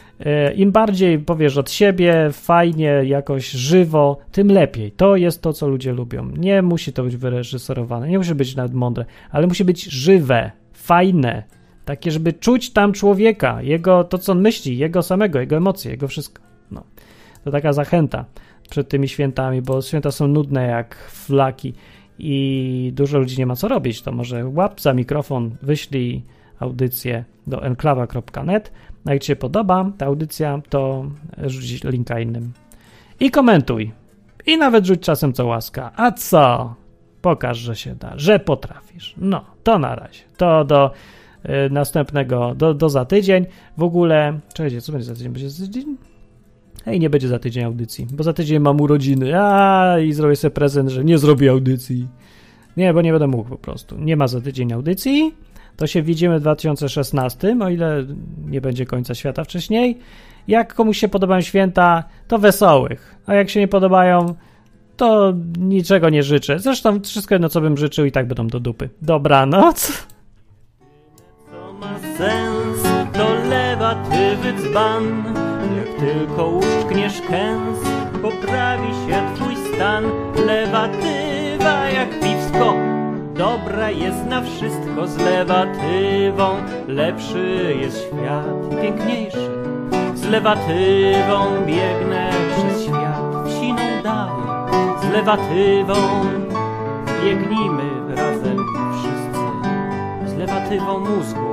Im bardziej powiesz od siebie, fajnie, jakoś żywo, tym lepiej. To jest to, co ludzie lubią. Nie musi to być wyreżyserowane, nie musi być nawet mądre, ale musi być żywe, fajne. Takie, żeby czuć tam człowieka, jego, to co on myśli, jego samego, jego emocje, jego wszystko. No. To taka zachęta przed tymi świętami, bo święta są nudne jak flaki i dużo ludzi nie ma co robić. To może łap za mikrofon, wyślij audycję do enklawa.net. A jak ci się podoba ta audycja, to rzuć linka innym. I komentuj. I nawet rzuć czasem co łaska. A co? Pokaż, że się da, że potrafisz. No, to na razie. To do następnego, do za tydzień. W ogóle, czekajcie, co będzie za tydzień? Będzie za tydzień? Ej, nie będzie za tydzień audycji, bo za tydzień mam urodziny. I zrobię sobie prezent, że nie zrobię audycji. Nie, bo nie będę mógł po prostu. Nie ma za tydzień audycji. To się widzimy w 2016, o ile nie będzie końca świata wcześniej. Jak komuś się podobają święta, to wesołych. A jak się nie podobają, to niczego nie życzę. Zresztą wszystko jedno, co bym życzył, i tak będą do dupy. Dobranoc. To ma sens, to lewatywy dzban. Jak tylko uszczkniesz kęs, poprawi się twój stan. Lewatywa jak piwsko, dobra jest na wszystko. Z lewatywą lepszy jest świat i piękniejszy. Z lewatywą biegnę przez świat w siną dal. Z lewatywą biegnijmy razem wszyscy. Z lewatywą mózgu